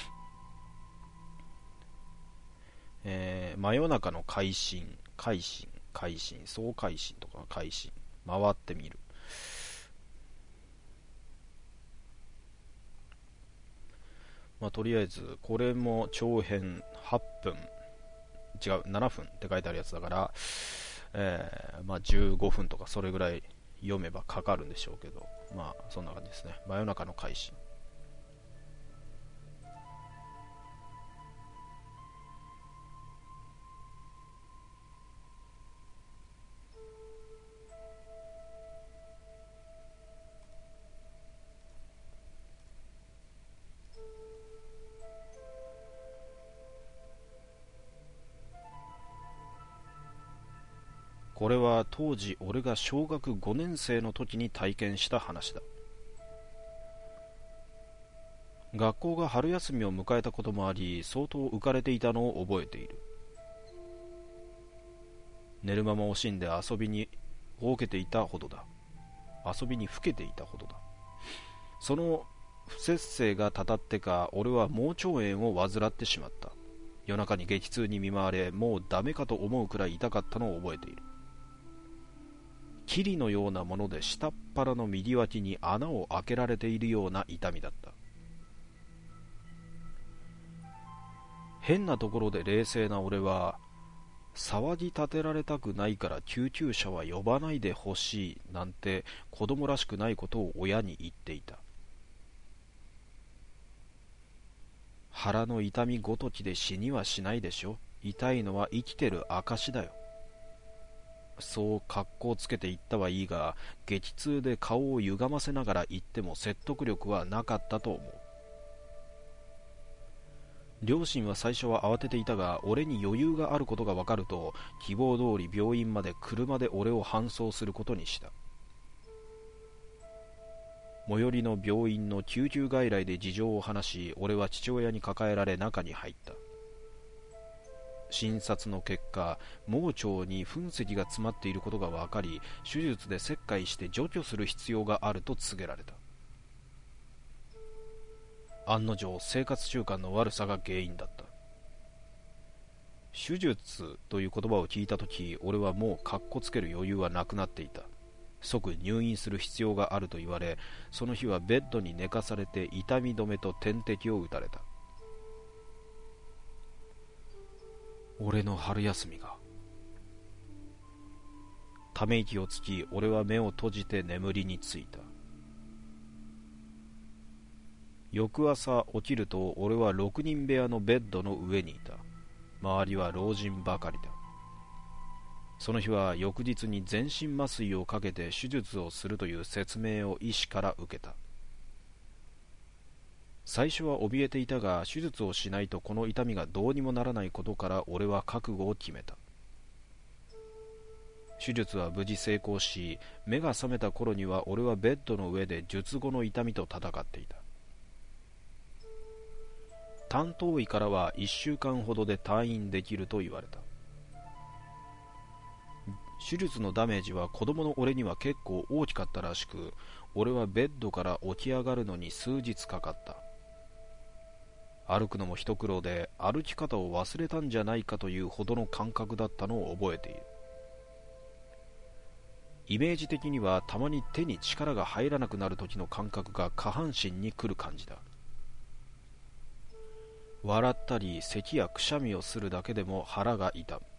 真夜中の快進総快進とか快進回ってみる。とりあえずこれも長編8分7分って書いてあるやつだから、15分とかそれぐらい読めばかかるんでしょうけど、そんな感じですね。真夜中の快進。これは当時俺が小学5年生の時に体験した話だ。学校が春休みを迎えたこともあり、相当浮かれていたのを覚えている。寝る間も惜しんで遊びにふけていたほどだ。その不節制がたたってか、俺は盲腸炎を患ってしまった。夜中に激痛に見舞われ、もうダメかと思うくらい痛かったのを覚えている。霧のようなもので下っ腹の右脇に穴を開けられているような痛みだった。変なところで冷静な俺は、騒ぎ立てられたくないから救急車は呼ばないでほしいなんて子供らしくないことを親に言っていた。腹の痛みごときで死にはしないでしょ。痛いのは生きてる証だよ。そう格好つけて言ったはいいが、激痛で顔を歪ませながら言っても説得力はなかったと思う。両親は最初は慌てていたが、俺に余裕があることが分かると、希望通り病院まで車で俺を搬送することにした。最寄りの病院の救急外来で事情を話し、俺は父親に抱えられ中に入った。診察の結果、盲腸に噴石が詰まっていることが分かり、手術で切開して除去する必要があると告げられた。案の定、生活習慣の悪さが原因だった。手術という言葉を聞いたとき、俺はもうカッコつける余裕はなくなっていた。即入院する必要があると言われ、その日はベッドに寝かされて痛み止めと点滴を打たれた。俺の春休みが。ため息をつき、俺は目を閉じて眠りについた。翌朝起きると、俺は6人部屋のベッドの上にいた。周りは老人ばかりだ。その日は翌日に全身麻酔をかけて手術をするという説明を医師から受けた。最初は怯えていたが、手術をしないとこの痛みがどうにもならないことから俺は覚悟を決めた。手術は無事成功し、目が覚めた頃には俺はベッドの上で術後の痛みと戦っていた。担当医からは1週間ほどで退院できると言われた。手術のダメージは子供の俺には結構大きかったらしく、俺はベッドから起き上がるのに数日かかった。歩くのも一苦労で、歩き方を忘れたんじゃないかというほどの感覚だったのを覚えている。イメージ的にはたまに手に力が入らなくなる時の感覚が下半身に来る感じだ。笑ったり咳やくしゃみをするだけでも腹が痛む。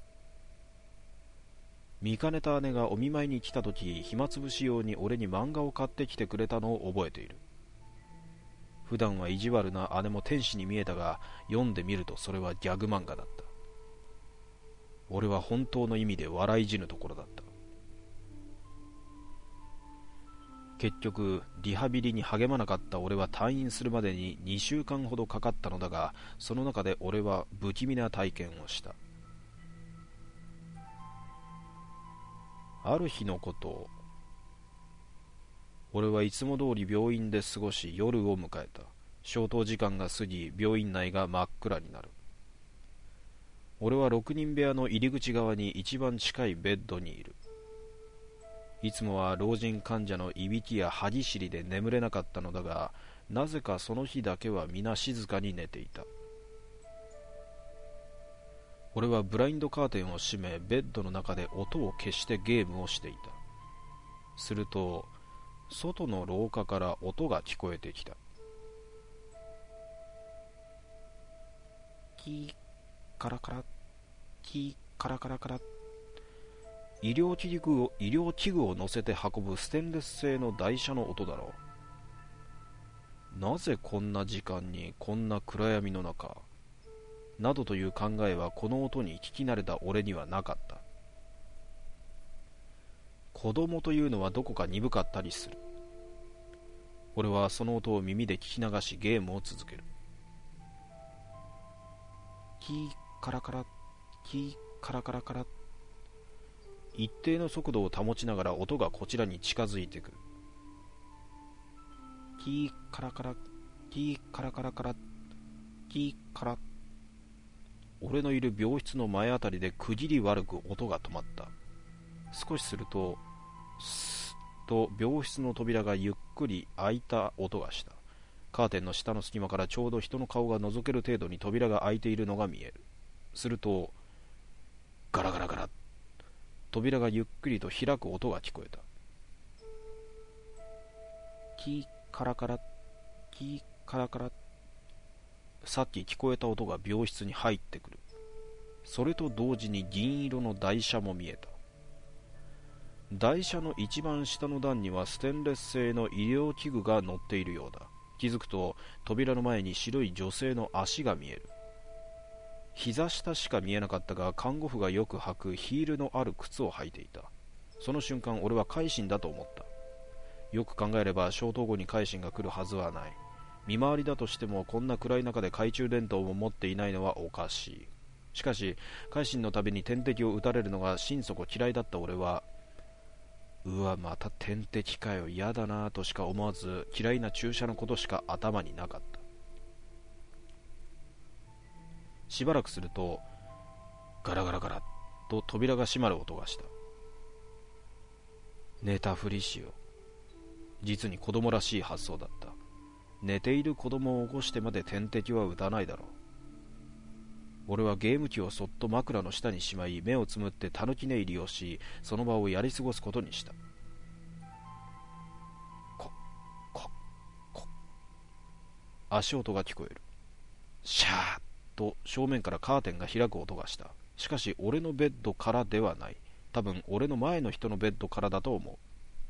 見かねた姉がお見舞いに来た時、暇つぶし用に俺に漫画を買ってきてくれたのを覚えている。普段は意地悪な姉も天使に見えたが、読んでみるとそれはギャグ漫画だった。 俺は本当の意味で笑い死ぬところだった。結局リハビリに励まなかった俺は退院するまでに2週間ほどかかったのだが、その中で俺は不気味な体験をした。ある日のこと、俺はいつも通り病院で過ごし夜を迎えた。消灯時間が過ぎ、病院内が真っ暗になる。俺は6人部屋の入り口側に一番近いベッドにいる。いつもは老人患者のいびきや歯ぎしりで眠れなかったのだが、なぜかその日だけは皆静かに寝ていた。俺はブラインドカーテンを閉め、ベッドの中で音を消してゲームをしていた。すると外の廊下から音が聞こえてきた。キーカラカラ、キーカラカラカラ。医療器具を乗せて運ぶステンレス製の台車の音だろう。なぜこんな時間にこんな暗闇の中、などという考えはこの音に聞き慣れた俺にはなかった。子供というのはどこか鈍かったりする。俺はその音を耳で聞き流しゲームを続ける。キーカラカラ、キーカラカラカラ。一定の速度を保ちながら音がこちらに近づいてくる。キーカラカラ、キーカラカラカラ、キーカラ。俺のいる病室の前あたりで区切り悪く音が止まった。少しするとスッと病室の扉がゆっくり開いた音がした。カーテンの下の隙間からちょうど人の顔が覗ける程度に扉が開いているのが見える。するとガラガラガラ、扉がゆっくりと開く音が聞こえた。キーカラカラ、キーカラカラ。さっき聞こえた音が病室に入ってくる。それと同時に銀色の台車も見えた。台車の一番下の段にはステンレス製の医療器具が乗っているようだ。気づくと扉の前に白い女性の足が見える。膝下しか見えなかったが、看護婦がよく履くヒールのある靴を履いていた。その瞬間俺は改心だと思った。よく考えれば消灯後に改心が来るはずはない。見回りだとしてもこんな暗い中で懐中電灯も持っていないのはおかしい。しかし改心のたびに点滴を打たれるのが心底嫌いだった俺は、うわまた点滴かよ、嫌だなとしか思わず、嫌いな注射のことしか頭になかった。しばらくするとガラガラガラと扉が閉まる音がした。寝たふりしよう。実に子供らしい発想だった。寝ている子供を起こしてまで点滴は打たないだろう。俺はゲーム機をそっと枕の下にしまい、目をつむってたぬき寝入りをし、その場をやり過ごすことにした。コッコッコッ。足音が聞こえる。シャーッと正面からカーテンが開く音がした。しかし俺のベッドからではない。多分俺の前の人のベッドからだと思う。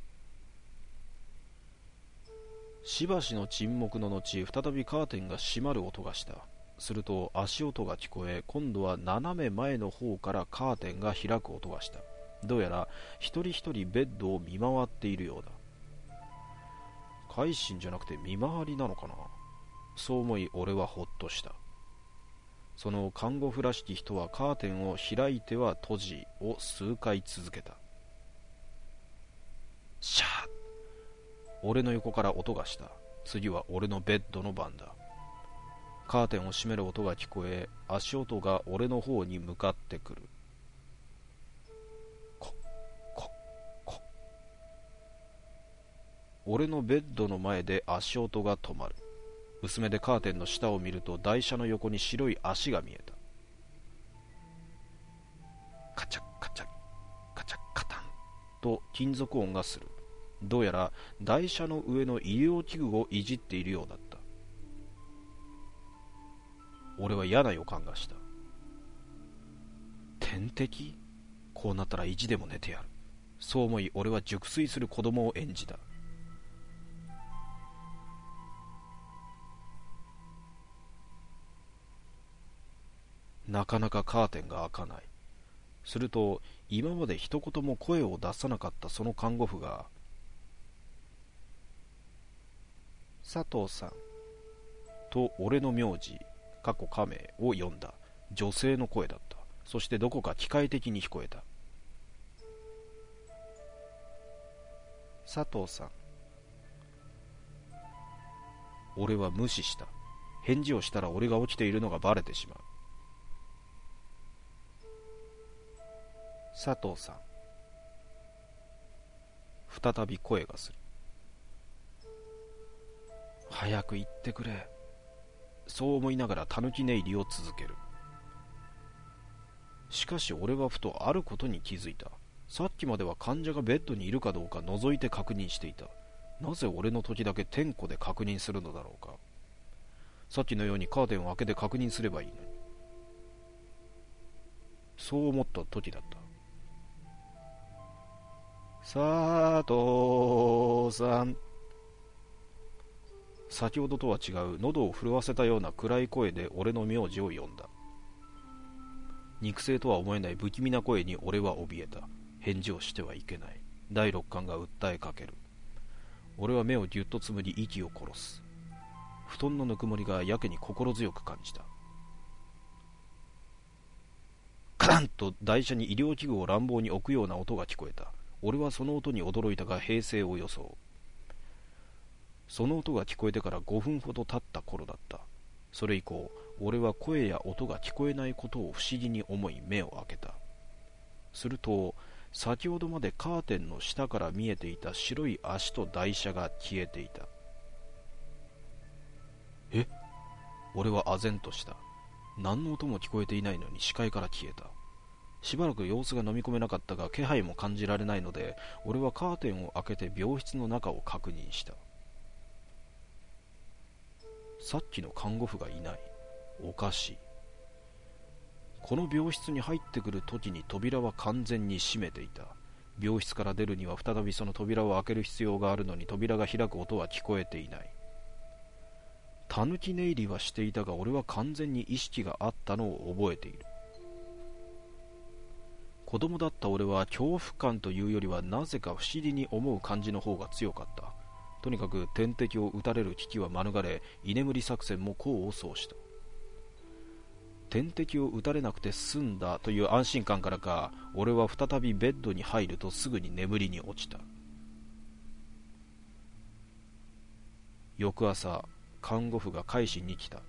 しばしの沈黙の後、再びカーテンが閉まる音がした。すると足音が聞こえ、今度は斜め前の方からカーテンが開く音がした。どうやら一人一人ベッドを見回っているようだ。改心じゃなくて見回りなのかな。そう思い俺はほっとした。その看護婦らしき人はカーテンを開いては閉じを数回続けた。シャーッ。俺の横から音がした。次は俺のベッドの番だ。カーテンを閉める音が聞こえ、足音が俺の方に向かってくる。コッコッコッ。俺のベッドの前で足音が止まる。薄めでカーテンの下を見ると台車の横に白い足が見えた。カチャッカチャッカチャッカタンと金属音がする。どうやら台車の上の医療器具をいじっているようだった。俺は嫌な予感がした。点滴？こうなったら意地でも寝てやる。そう思い俺は熟睡する子供を演じた。なかなかカーテンが開かない。 すると今まで一言も声を出さなかったその看護婦が、佐藤さんと俺の名字家名を呼んだ。女性の声だった。そしてどこか機械的に聞こえた。佐藤さん。俺は無視した。返事をしたら俺が起きているのがバレてしまう。佐藤さん。再び声がする。早く言ってくれ。そう思いながら狸寝入りを続ける。しかし俺はふとあることに気づいた。さっきまでは患者がベッドにいるかどうか覗いて確認していた。なぜ俺の時だけ点呼で確認するのだろうか。さっきのようにカーテンを開けて確認すればいいのに。そう思った時だった。佐藤さん。先ほどとは違う喉を震わせたような暗い声で俺の名字を呼んだ。肉声とは思えない不気味な声に俺は怯えた。返事をしてはいけない。第六感が訴えかける。俺は目をぎゅっとつむり息を殺す。布団のぬくもりがやけに心強く感じた。カランと台車に医療器具を乱暴に置くような音が聞こえた。俺はその音に驚いたが平静を装う。その音が聞こえてから5分ほど経った頃だった。それ以降、俺は声や音が聞こえないことを不思議に思い目を開けた。すると、先ほどまでカーテンの下から見えていた白い足と台車が消えていた。え？俺は唖然とした。何の音も聞こえていないのに視界から消えた。しばらく様子が飲み込めなかったが気配も感じられないので、俺はカーテンを開けて病室の中を確認した。さっきの看護婦がいない。おかしい。この病室に入ってくる時に扉は完全に閉めていた。病室から出るには再びその扉を開ける必要があるのに扉が開く音は聞こえていない。狸寝入りはしていたが俺は完全に意識があったのを覚えている。子供だった俺は恐怖感というよりはなぜか不思議に思う感じの方が強かった。とにかく点滴を打たれる危機は免れ、居眠り作戦も功を奏した。点滴を打たれなくて済んだという安心感からか、俺は再びベッドに入るとすぐに眠りに落ちた。翌朝、看護婦が回診に来た。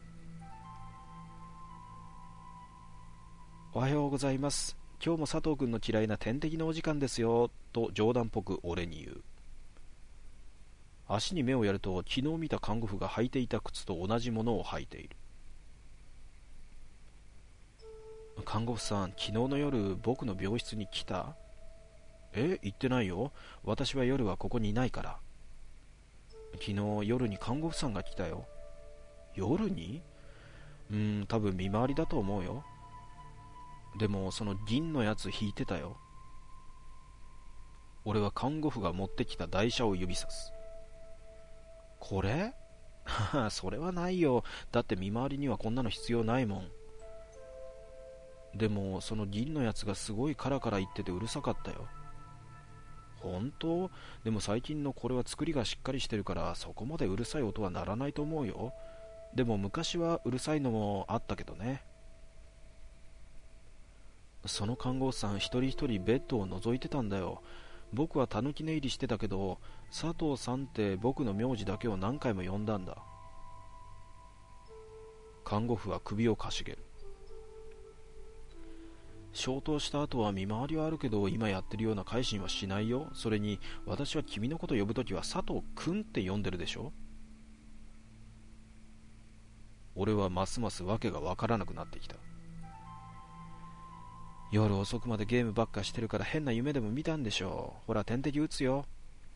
おはようございます。今日も佐藤君の嫌いな点滴のお時間ですよ、と冗談っぽく俺に言う。足に目をやると昨日見た看護婦が履いていた靴と同じものを履いている。看護婦さん、昨日の夜僕の病室に来た？行ってないよ。私は夜はここにいないから。昨日夜に看護婦さんが来たよ。夜に？多分見回りだと思うよ。でもその銀のやつ引いてたよ。俺は看護婦が持ってきた台車を指さす。これ？それはないよ。だって見回りにはこんなの必要ないもん。でもその銀のやつがすごいカラカラ言っててうるさかったよ。本当？でも最近のこれは作りがしっかりしてるからそこまでうるさい音は鳴らないと思うよ。でも昔はうるさいのもあったけどね。その看護師さん一人一人ベッドを覗いてたんだよ。僕は狸寝入りしてたけど、佐藤さんって僕の名字だけを何回も呼んだんだ。看護婦は首をかしげる。消灯した後は見回りはあるけど今やってるような改心はしないよ。それに私は君のこと呼ぶときは佐藤くんって呼んでるでしょ。俺はますます訳がわからなくなってきた。夜遅くまでゲームばっかしてるから変な夢でも見たんでしょう。ほら点滴打つよ。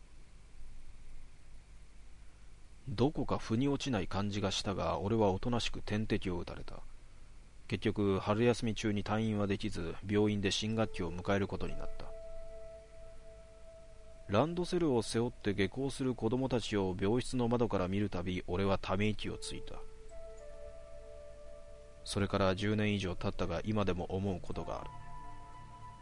どこか腑に落ちない感じがしたが俺はおとなしく点滴を打たれた。結局春休み中に退院はできず病院で新学期を迎えることになった。ランドセルを背負って下校する子供たちを病室の窓から見るたび俺はため息をついた。それから10年以上経ったが今でも思うことがある。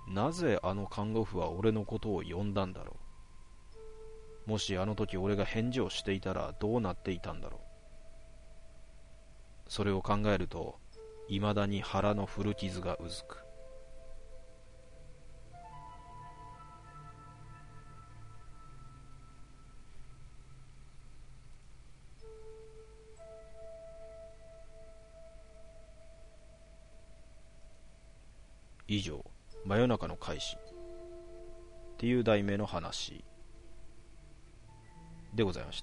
なぜあの看護婦は俺のことを呼んだんだろう。もしあの時俺が返事をしていたらどうなっていたんだろう。それを考えると未だに腹の古傷がうずく。以上、真夜中の改心っていう題名の話でございました。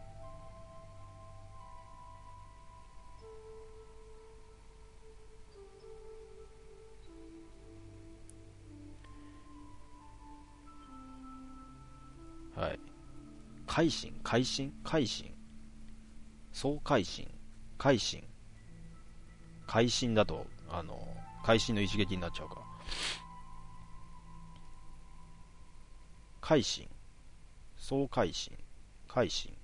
はい。改心、改心、改心、総改心、改心、改心だと改心の一撃になっちゃうから。改心、総改心、改心、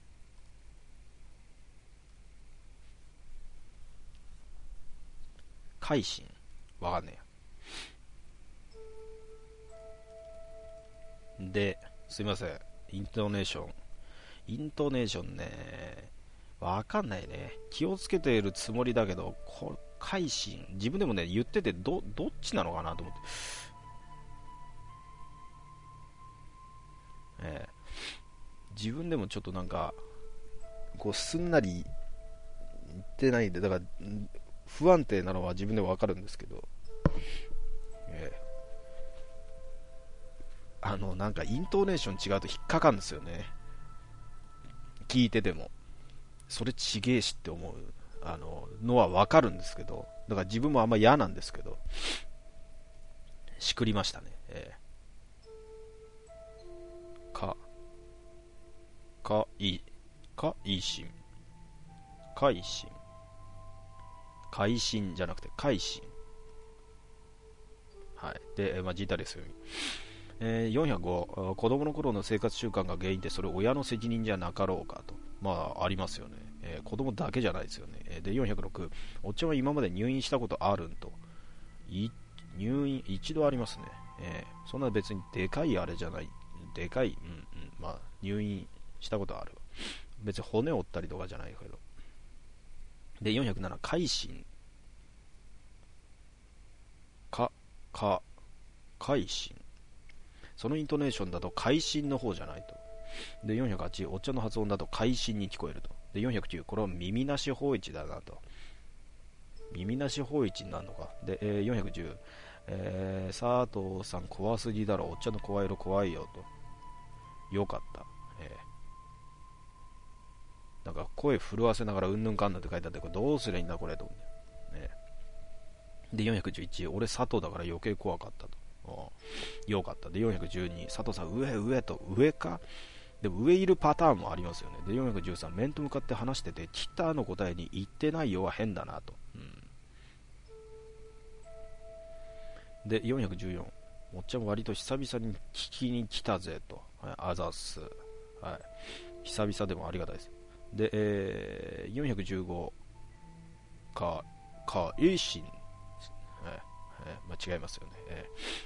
改心、わかんねえ。で、すいません。イントネーションね、わかんないね。気をつけているつもりだけど、改心、自分でもね、言っててどっちなのかなと思って。自分でもちょっとなんか、こう、すんなり言ってないんで、だから、不安定なのは自分でもわかるんですけど、なんかイントネーション違うと引っかかるんですよね。聞いてても。それちげえしって思う、のはわかるんですけど、だから自分もあんま嫌なんですけど、しくりましたね。か、いしん。改心。改心じゃなくて改心。はい。で、ジータですよ。405、子供の頃の生活習慣が原因でそれ親の責任じゃなかろうかと。まあ、ありますよね。子供だけじゃないですよね。で、406、おっちゃんは今まで入院したことあるんと。入院一度ありますね。そんな別にでかいあれじゃない。でかい、まあ、入院したことある。別に骨折ったりとかじゃないけど。で、407、改心。改心。そのイントネーションだと会心の方じゃないと。で、408、おっちゃんの発音だと会心に聞こえると。で、409、これは耳なし法一だなと。耳なし法一になるのか。で、410、佐藤さん怖すぎだろ、おっちゃんの声色怖いよと。よかった。なんか声震わせながらうんぬんかんぬんって書いてあって、これどうすりゃいいんだこれと思って。で、411、俺佐藤だから余計怖かったと。よかった。で、412、佐藤さん上と、上かでも上いるパターンもありますよね。で、413、面と向かって話してて、北の答えに言ってないよは変だなと。で、414、おっちゃん割と久々に聞きに来たぜと。はい、あざっす。はい。久々でもありがたいです。で、415、いいしん。間違いますよね。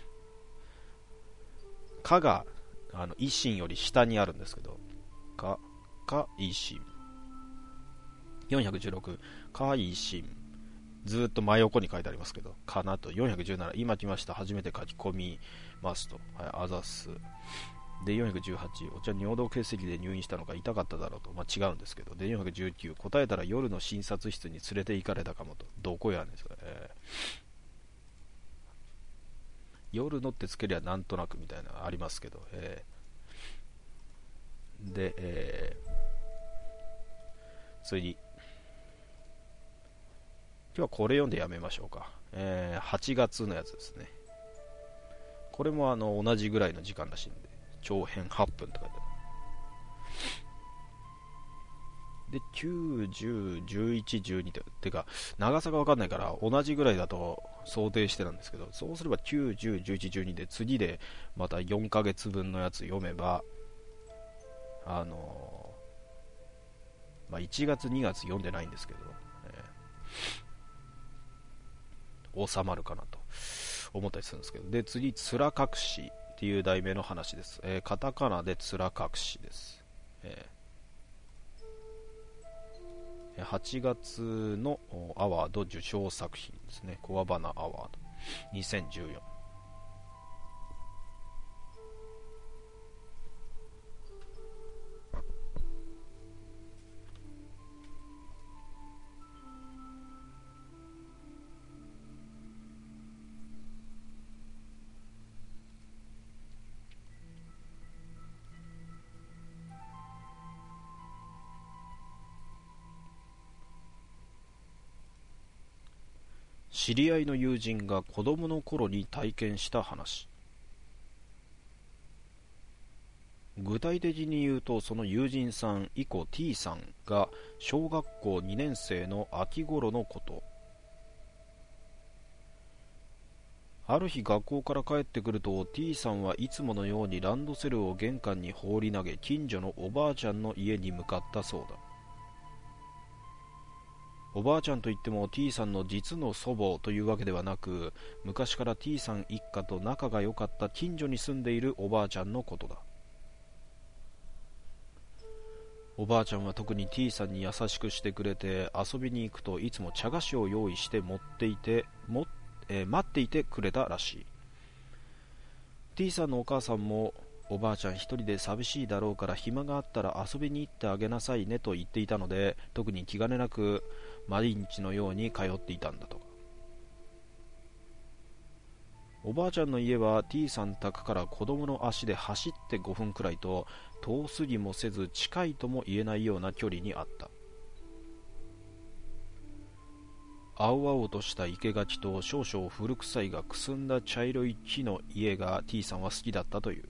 かが維新より下にあるんですけど、維新。416、維新。ずっと真横に書いてありますけど、かなと。417、今来ました、初めて書き込みますと。はい、あざっす。で、418、お茶尿道結石で入院したのか痛かっただろうと。まあ、違うんですけど。で、419、答えたら夜の診察室に連れて行かれたかもと。どこやねんですか、夜のってつけりゃなんとなくみたいなのありますけど、で、次今日はこれ読んでやめましょうか。8月のやつですね。これも同じぐらいの時間らしいんで、長編8分とかで。で、9、10、11、12てか、長さがわかんないから同じぐらいだと想定してなんですけど、そうすれば9、10、11、12で次でまた4ヶ月分のやつ読めば、まあ、1月、2月読んでないんですけど、収まるかなと思ったりするんですけど、で次、つら隠しっていう題名の話です。カタカナでつら隠しです。8月のアワード受賞作品ですね。コアバナアワード2014。知り合いの友人が子供の頃に体験した話。具体的に言うと、その友人さん以降 T さんが小学校2年生の秋頃のこと。ある日学校から帰ってくると T さんはいつものようにランドセルを玄関に放り投げ、近所のおばあちゃんの家に向かったそうだ。おばあちゃんといっても T さんの実の祖母というわけではなく、昔から T さん一家と仲が良かった近所に住んでいるおばあちゃんのことだ。おばあちゃんは特に T さんに優しくしてくれて、遊びに行くといつも茶菓子を用意して待っていてくれたらしい。 T さんのお母さんも、おばあちゃん一人で寂しいだろうから暇があったら遊びに行ってあげなさいねと言っていたので、特に気兼ねなく毎日のように通っていたんだとか。おばあちゃんの家は T さん宅から子供の足で走って5分くらいと、遠すぎもせず近いとも言えないような距離にあった。青々とした生垣と少々古臭いがくすんだ茶色い木の家が T さんは好きだったという。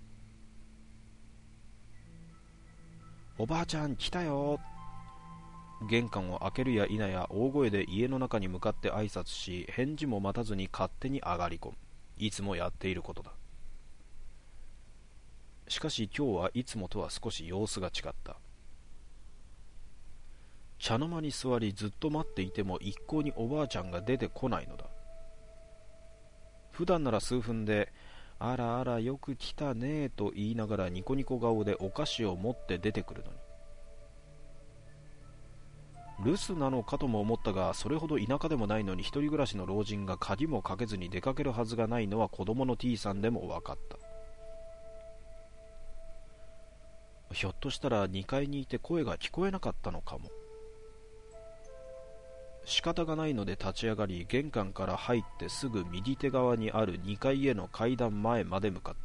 おばあちゃん来たよ。玄関を開けるや否や大声で家の中に向かって挨拶し、返事も待たずに勝手に上がり込む。いつもやっていることだ。しかし今日はいつもとは少し様子が違った。茶の間に座りずっと待っていても一向におばあちゃんが出てこないのだ。普段なら数分で、あらあらよく来たねと言いながらニコニコ顔でお菓子を持って出てくるのに。留守なのかとも思ったが、それほど田舎でもないのに一人暮らしの老人が鍵もかけずに出かけるはずがないのは子供の T さんでも分かった。ひょっとしたら2階にいて声が聞こえなかったのかも。仕方がないので立ち上がり、玄関から入ってすぐ右手側にある2階への階段前まで向かった。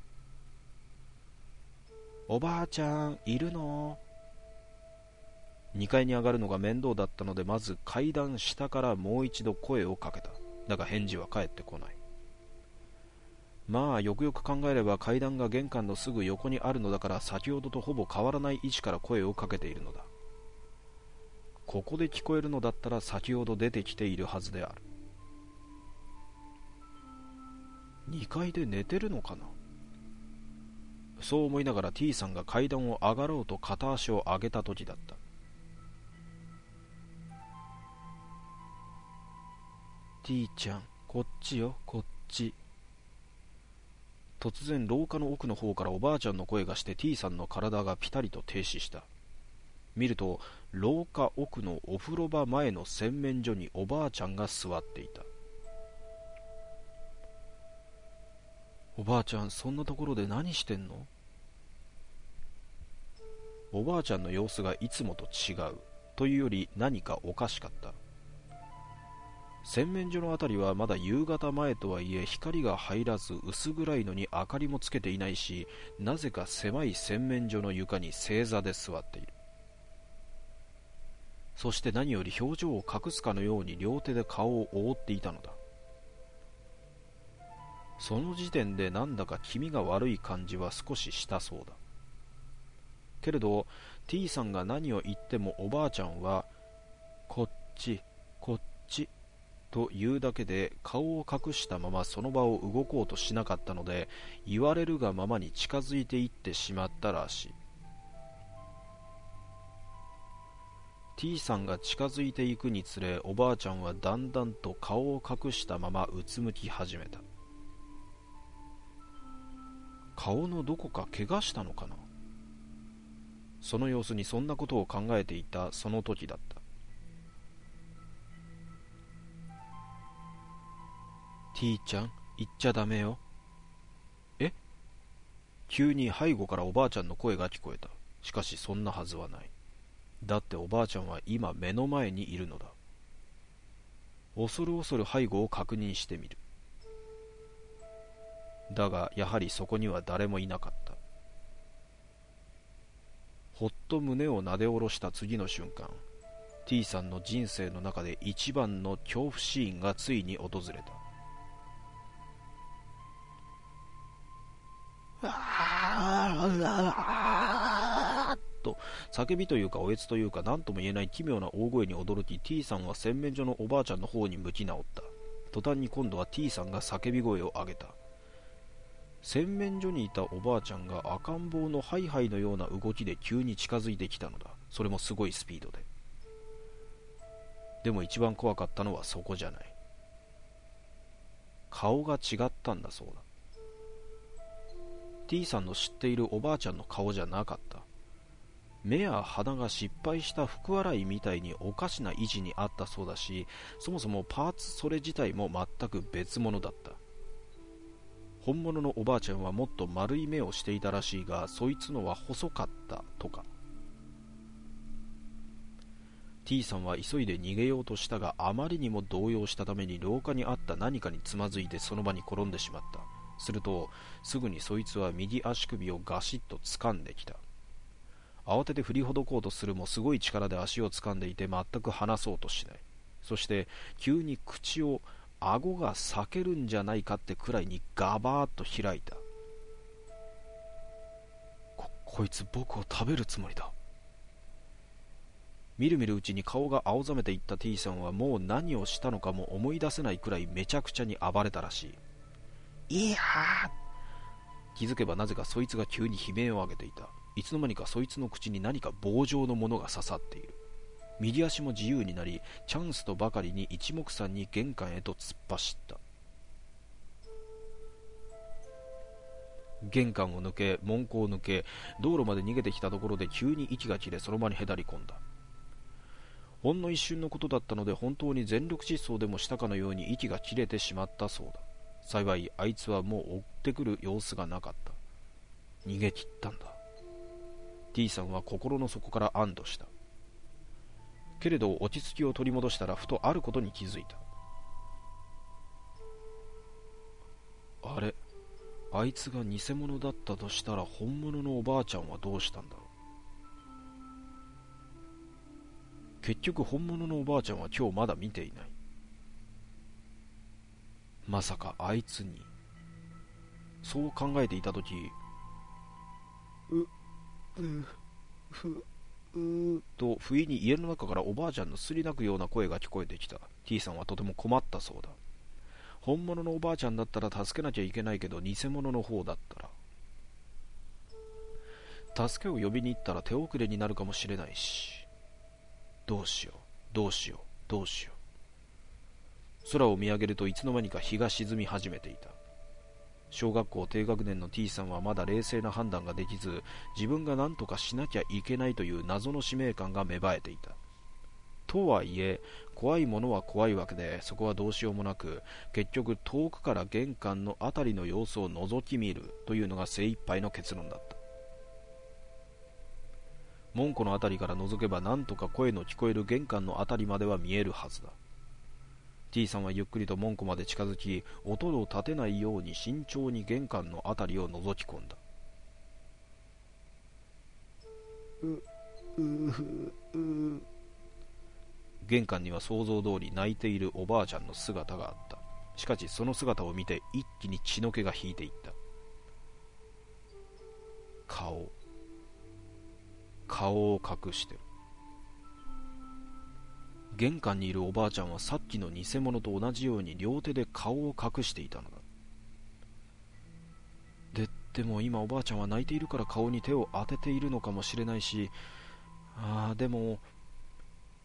おばあちゃんいるの？2階に上がるのが面倒だったので、まず階段下からもう一度声をかけた。だが返事は返ってこない。まあよくよく考えれば階段が玄関のすぐ横にあるのだから、先ほどとほぼ変わらない位置から声をかけているのだ。ここで聞こえるのだったら先ほど出てきているはずである。2階で寝てるのかな。そう思いながら T さんが階段を上がろうと片足を上げた時だった。T ちゃん、こっちよ、こっち。突然廊下の奥の方からおばあちゃんの声がして T さんの体がピタリと停止した。見ると廊下奥のお風呂場前の洗面所におばあちゃんが座っていた。おばあちゃん、そんなところで何してんの？おばあちゃんの様子がいつもと違うというより何かおかしかった。洗面所のあたりはまだ夕方前とはいえ光が入らず薄暗いのに明かりもつけていないし、なぜか狭い洗面所の床に正座で座っている。そして何より表情を隠すかのように両手で顔を覆っていたのだ。その時点でなんだか気味が悪い感じは少ししたそうだ。けれど T さんが何を言ってもおばあちゃんはこっちこっちと言うだけで顔を隠したままその場を動こうとしなかったので、言われるがままに近づいていってしまったらしい。 T さんが近づいていくにつれ、おばあちゃんはだんだんと顔を隠したままうつむき始めた。顔のどこか怪我したのかな。その様子にそんなことを考えていたその時だった。T ちゃん、言っちゃダメよ。え？急に背後からおばあちゃんの声が聞こえた。しかしそんなはずはない。だっておばあちゃんは今目の前にいるのだ。恐る恐る背後を確認してみる。だがやはりそこには誰もいなかった。ほっと胸をなで下ろした次の瞬間、T さんの人生の中で一番の恐怖シーンがついに訪れた。と叫びというかおえつというか何とも言えない奇妙な大声に驚き、 T さんは洗面所のおばあちゃんの方に向き直った。途端に今度は T さんが叫び声を上げた。洗面所にいたおばあちゃんが赤ん坊のハイハイのような動きで急に近づいてきたのだ。それもすごいスピードで。でも一番怖かったのはそこじゃない。顔が違ったんだそうだ。 T さんの知っているおばあちゃんの顔じゃなかった。目や鼻が失敗した福笑いみたいにおかしな位置にあったそうだし、そもそもパーツそれ自体も全く別物だった。本物のおばあちゃんはもっと丸い目をしていたらしいが、そいつのは細かったとか。 T さんは急いで逃げようとしたが、あまりにも動揺したために廊下にあった何かにつまずいてその場に転んでしまった。するとすぐにそいつは右足首をガシッと掴んできた。慌てて振りほどこうとするもすごい力で足を掴んでいて全く離そうとしない。そして急に口を、顎が裂けるんじゃないかってくらいにガバーッと開いた。こいつ僕を食べるつもりだ。みるみるうちに顔が青ざめていった T さんはもう何をしたのかも思い出せないくらいめちゃくちゃに暴れたらしい。いやー、気づけばなぜかそいつが急に悲鳴を上げていた。いつの間にかそいつの口に何か棒状のものが刺さっている。右足も自由になり、チャンスとばかりに一目散に玄関へと突っ走った。玄関を抜け、門戸を抜け、道路まで逃げてきたところで急に息が切れ、その場にへたり込んだ。ほんの一瞬のことだったので、本当に全力疾走でもしたかのように息が切れてしまったそうだ。幸いあいつはもう追ってくる様子がなかった。逃げ切ったんだ。 T さんは心の底から安堵した。けれど落ち着きを取り戻したら、ふとあることに気づいた。あれ、あいつが偽物だったとしたら、本物のおばあちゃんはどうしたんだろう。結局本物のおばあちゃんは今日まだ見ていない。まさかあいつに。そう考えていたとき、と不意に家の中からおばあちゃんのすり泣くような声が聞こえてきた。 T さんはとても困ったそうだ。本物のおばあちゃんだったら助けなきゃいけないけど、偽物の方だったら、助けを呼びに行ったら手遅れになるかもしれないし、どうしようどうしようどうしよう。空を見上げるといつの間にか日が沈み始めていた。小学校低学年の T さんはまだ冷静な判断ができず、自分が何とかしなきゃいけないという謎の使命感が芽生えていた。とはいえ怖いものは怖いわけで、そこはどうしようもなく、結局遠くから玄関のあたりの様子を覗き見るというのが精一杯の結論だった。門戸のあたりから覗けば何とか声の聞こえる玄関のあたりまでは見えるはずだ。 T さんはゆっくりと門戸まで近づき、音を立てないように慎重に玄関のあたりを覗き込んだ。玄関には想像通り泣いているおばあちゃんの姿があった。しかしその姿を見て一気に血の気が引いていった。顔を隠してる。玄関にいるおばあちゃんはさっきの偽物と同じように両手で顔を隠していたのだ。でも今おばあちゃんは泣いているから顔に手を当てているのかもしれないし、でも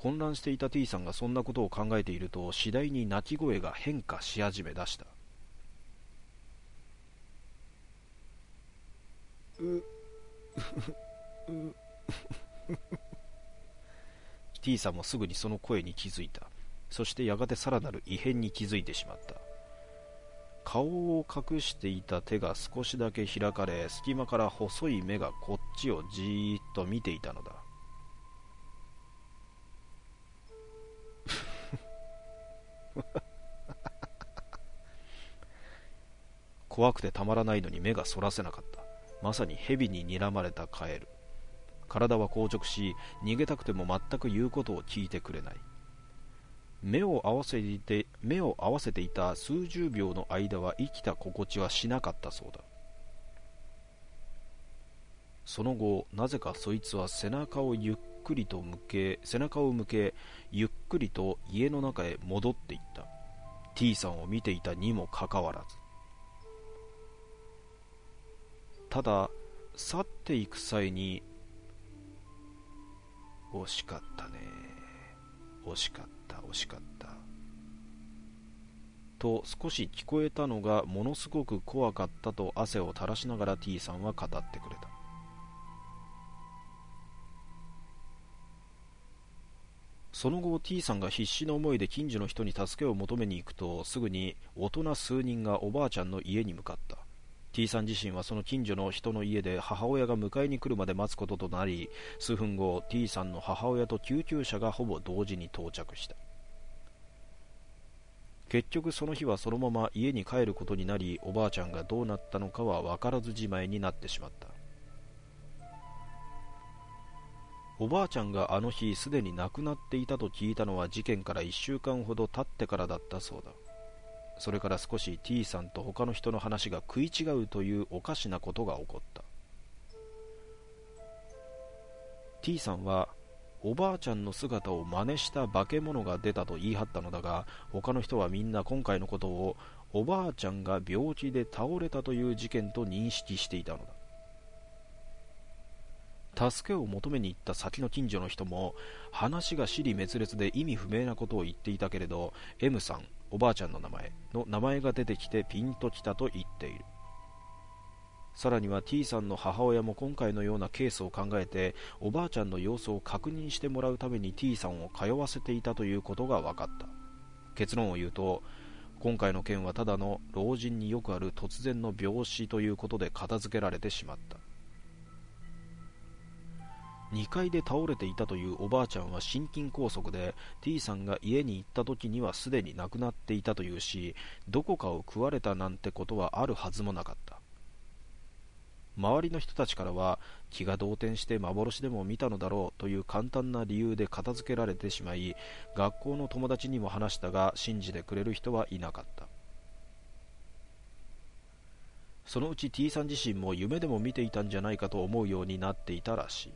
混乱していた T さんがそんなことを考えていると、次第に鳴き声が変化し始め出した。T さんもすぐにその声に気づいた。そしてやがてさらなる異変に気づいてしまった。顔を隠していた手が少しだけ開かれ、隙間から細い目がこっちをじーっと見ていたのだ。怖くてたまらないのに目がそらせなかった。まさに蛇に睨まれたカエル。体は硬直し、逃げたくても全く言うことを聞いてくれない。目を合わせていた数十秒の間は生きた心地はしなかったそうだ。その後、なぜかそいつは背中を向け、ゆっくりと家の中へ戻っていった。T さんを見ていたにもかかわらず。ただ、去っていく際に、惜しかったね、惜しかったと少し聞こえたのがものすごく怖かったと汗を垂らしながら T さんは語ってくれた。その後 T さんが必死の思いで近所の人に助けを求めに行くと、すぐに大人数人がおばあちゃんの家に向かった。 T さん自身はその近所の人の家で母親が迎えに来るまで待つこととなり、数分後 T さんの母親と救急車がほぼ同時に到着した。結局その日はそのまま家に帰ることになり、おばあちゃんがどうなったのかは分からずじまいになってしまった。おばあちゃんがあの日すでに亡くなっていたと聞いたのは事件から1週間ほど経ってからだったそうだ。それから少し T さんと他の人の話が食い違うというおかしなことが起こった。 T さんはおばあちゃんの姿を真似した化け物が出たと言い張ったのだが、他の人はみんな今回のことをおばあちゃんが病気で倒れたという事件と認識していたのだ。助けを求めに行った先の近所の人も話が支離滅裂で意味不明なことを言っていたけれど、 M さん、おばあちゃんの名前が出てきてピンときたと言っている。さらには T さんの母親も今回のようなケースを考えて、おばあちゃんの様子を確認してもらうために T さんを通わせていたということが分かった。結論を言うと、今回の件はただの老人によくある突然の病死ということで片付けられてしまった。2階で倒れていたというおばあちゃんは心筋梗塞で、 T さんが家に行った時にはすでに亡くなっていたというし、どこかを食われたなんてことはあるはずもなかった。周りの人たちからは気が動転して幻でも見たのだろうという簡単な理由で片付けられてしまい、学校の友達にも話したが信じてくれる人はいなかった。そのうち T さん自身も夢でも見ていたんじゃないかと思うようになっていたらしい。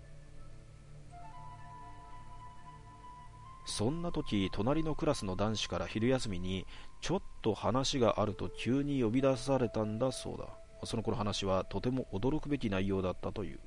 そんな時、隣のクラスの男子から昼休みにちょっと話があると急に呼び出されたんだそうだ。その頃話はとても驚くべき内容だったという。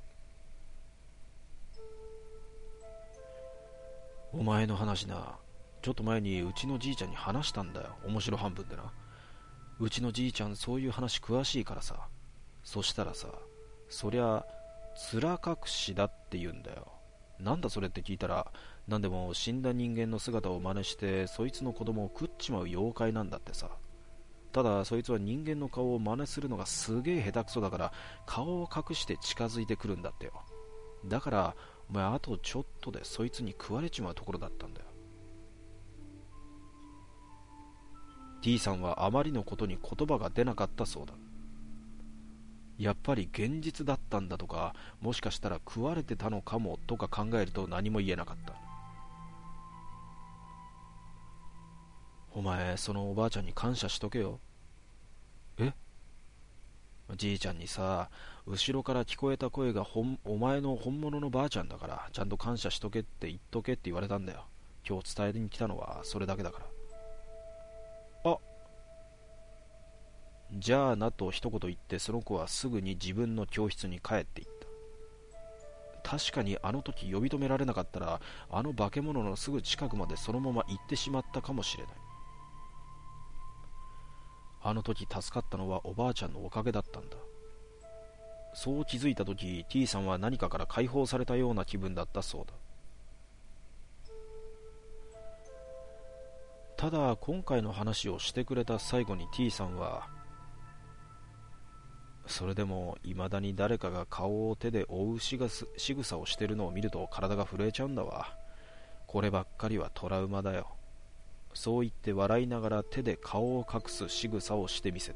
お前の話な、ちょっと前にうちのじいちゃんに話したんだよ、面白半分でな。うちのじいちゃんそういう話詳しいからさ。そしたらさ、そりゃ面隠しだって言うんだよ。なんだそれって聞いたら、なんでも死んだ人間の姿を真似してそいつの子供を食っちまう妖怪なんだってさ。ただそいつは人間の顔を真似するのがすげえ下手くそだから、顔を隠して近づいてくるんだってよ。だからお前あとちょっとでそいつに食われちまうところだったんだよ。 T さんはあまりのことに言葉が出なかったそうだ。やっぱり現実だったんだとか、もしかしたら食われてたのかもとか考えると何も言えなかった。お前そのおばあちゃんに感謝しとけよ。え？じいちゃんにさ、後ろから聞こえた声がお前の本物のばあちゃんだから、ちゃんと感謝しとけって言っとけって言われたんだよ。今日伝えに来たのはそれだけだから。あ、じゃあなと一言言って、その子はすぐに自分の教室に帰っていった。 確かにあの時呼び止められなかったら、あの化け物のすぐ近くまでそのまま行ってしまったかもしれない。あの時助かったのはおばあちゃんのおかげだったんだ。そう気づいた時、 T さんは何かから解放されたような気分だったそうだ。ただ今回の話をしてくれた最後に T さんは、それでも未だに誰かが顔を手で覆う仕草をしてるのを見ると体が震えちゃうんだわ。こればっかりはトラウマだよ。そう言って笑いながら手で顔を隠す仕草をしてみせた。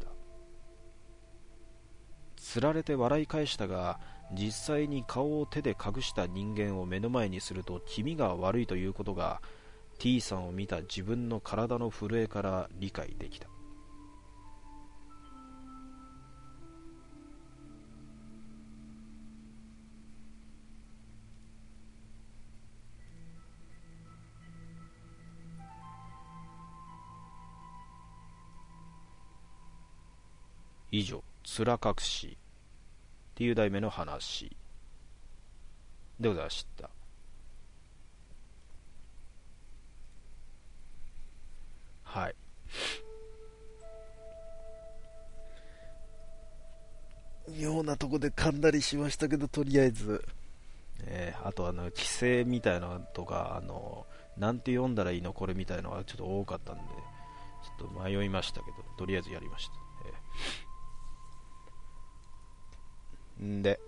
つられて笑い返したが、実際に顔を手で隠した人間を目の前にすると気味が悪いということが T さんを見た自分の体の震えから理解できた。以上、面隠しっていう題名の話でございました。はい。妙なとこで噛んだりしましたけど、とりあえず、あと規制みたいなのとか、なんて読んだらいいのこれみたいなのがちょっと多かったんで、ちょっと迷いましたけど、とりあえずやりました。んで、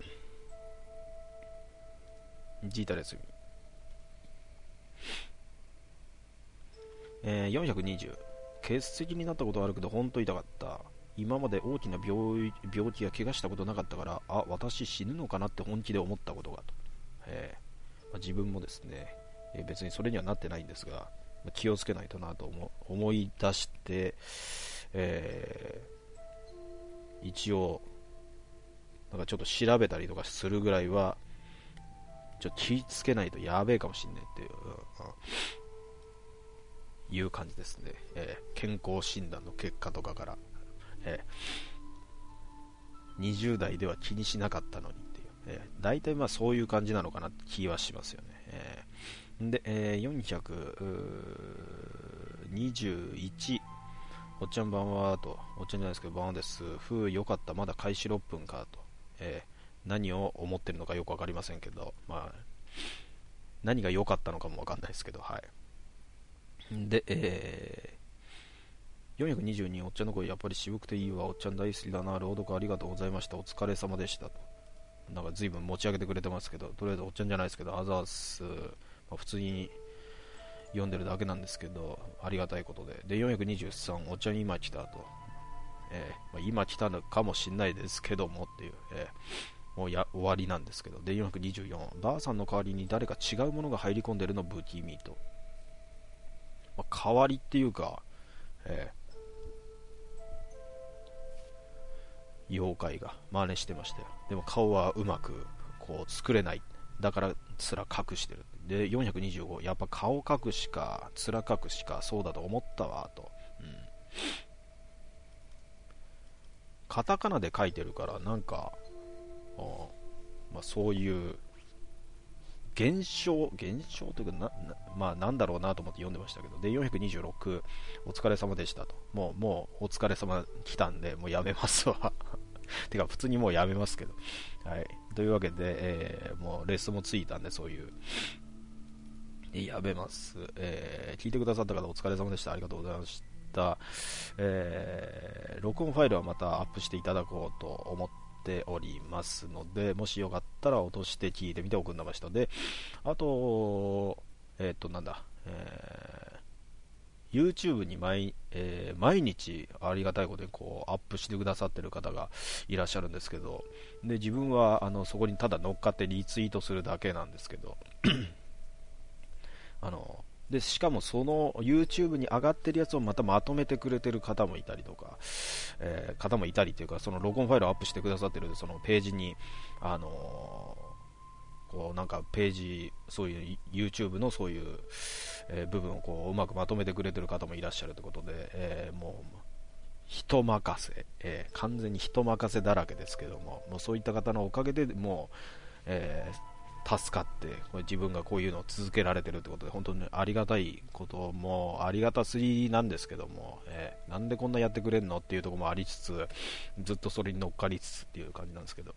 ジータレスミ、420、欠席になったことはあるけど本当痛かった。今まで大きな病気や怪我したことなかったから、あ、私死ぬのかなって本気で思ったことがと。自分もですね、別にそれにはなってないんですが、気をつけないとなと思い出して、一応なんかちょっと調べたりとかするぐらいはちょっと気をつけないとやべえかもしんないっていう感じですね。健康診断の結果とかから、20代では気にしなかったのにっていう、大体まあそういう感じなのかなって気はしますよね。で、421、おっちゃんばんはと、おっちゃんじゃないですけど、ばんはです。よかった、まだ開始6分かと、何を思ってるのかよく分かりませんけど、まあ、何が良かったのかも分かんないですけど、はい。で、422、おっちゃんの声やっぱり渋くていいわ、おっちゃん大好きだな、朗読ありがとうございました、お疲れ様でしたと。なんか随分持ち上げてくれてますけど、とりあえずおっちゃんじゃないですけど、あざーす、普通に読んでるだけなんですけど、ありがたいことで。で、423、おっちゃん今来たと。今来たのかもしんないですけどもっていう、もう終わりなんですけど。で、424、ばあさんの代わりに誰か違うものが入り込んでるの不気味と。代わりっていうか、妖怪が真似してましたよ。でも顔はうまくこう作れない。だから面隠してる。で、425、やっぱ顔隠しか面隠しかそうだと思ったわと。カタカナで書いてるからなんか、そういう現象というかなんだろうなと思って読んでましたけど。で、426、お疲れ様でしたと。もうお疲れ様来たんでもうやめますわてか普通にもうやめますけど、はい。というわけで、もうレッスンもついたんで、そういうやめます。聞いてくださった方お疲れ様でした。ありがとうございました。録音ファイルはまたアップしていただこうと思っておりますので、もしよかったら落として聞いてみておくんなました。で、あと、YouTube に毎日ありがたいことにこうアップしてくださってる方がいらっしゃるんですけど、で自分はそこにただ乗っかってリツイートするだけなんですけどでしかもその YouTube に上がってるやつをまたまとめてくれてる方もいたりとか、方もいたりというか、その録音ファイルをアップしてくださってるそのページにこうなんかページ、そういう YouTube のそういう、部分をこううまくまとめてくれてる方もいらっしゃるということで、もう人任せ、完全に人任せだらけですけども、もうそういった方のおかげでもう、 助かってこれ自分がこういうのを続けられてるってことで本当にありがたいこともありがたすぎなんですけども、なんでこんなやってくれんのっていうところもありつつ、ずっとそれに乗っかりつつっていう感じなんですけど、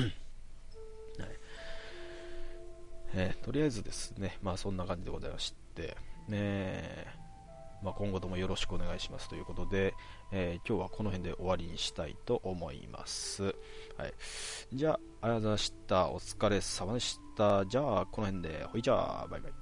とりあえずですね、まあそんな感じでございまして、まあ、今後ともよろしくお願いしますということで、今日はこの辺で終わりにしたいと思います。はい、じゃあ、ありがとうございました。お疲れ様でした。じゃあ、この辺で、ほいじゃあ、バイバイ。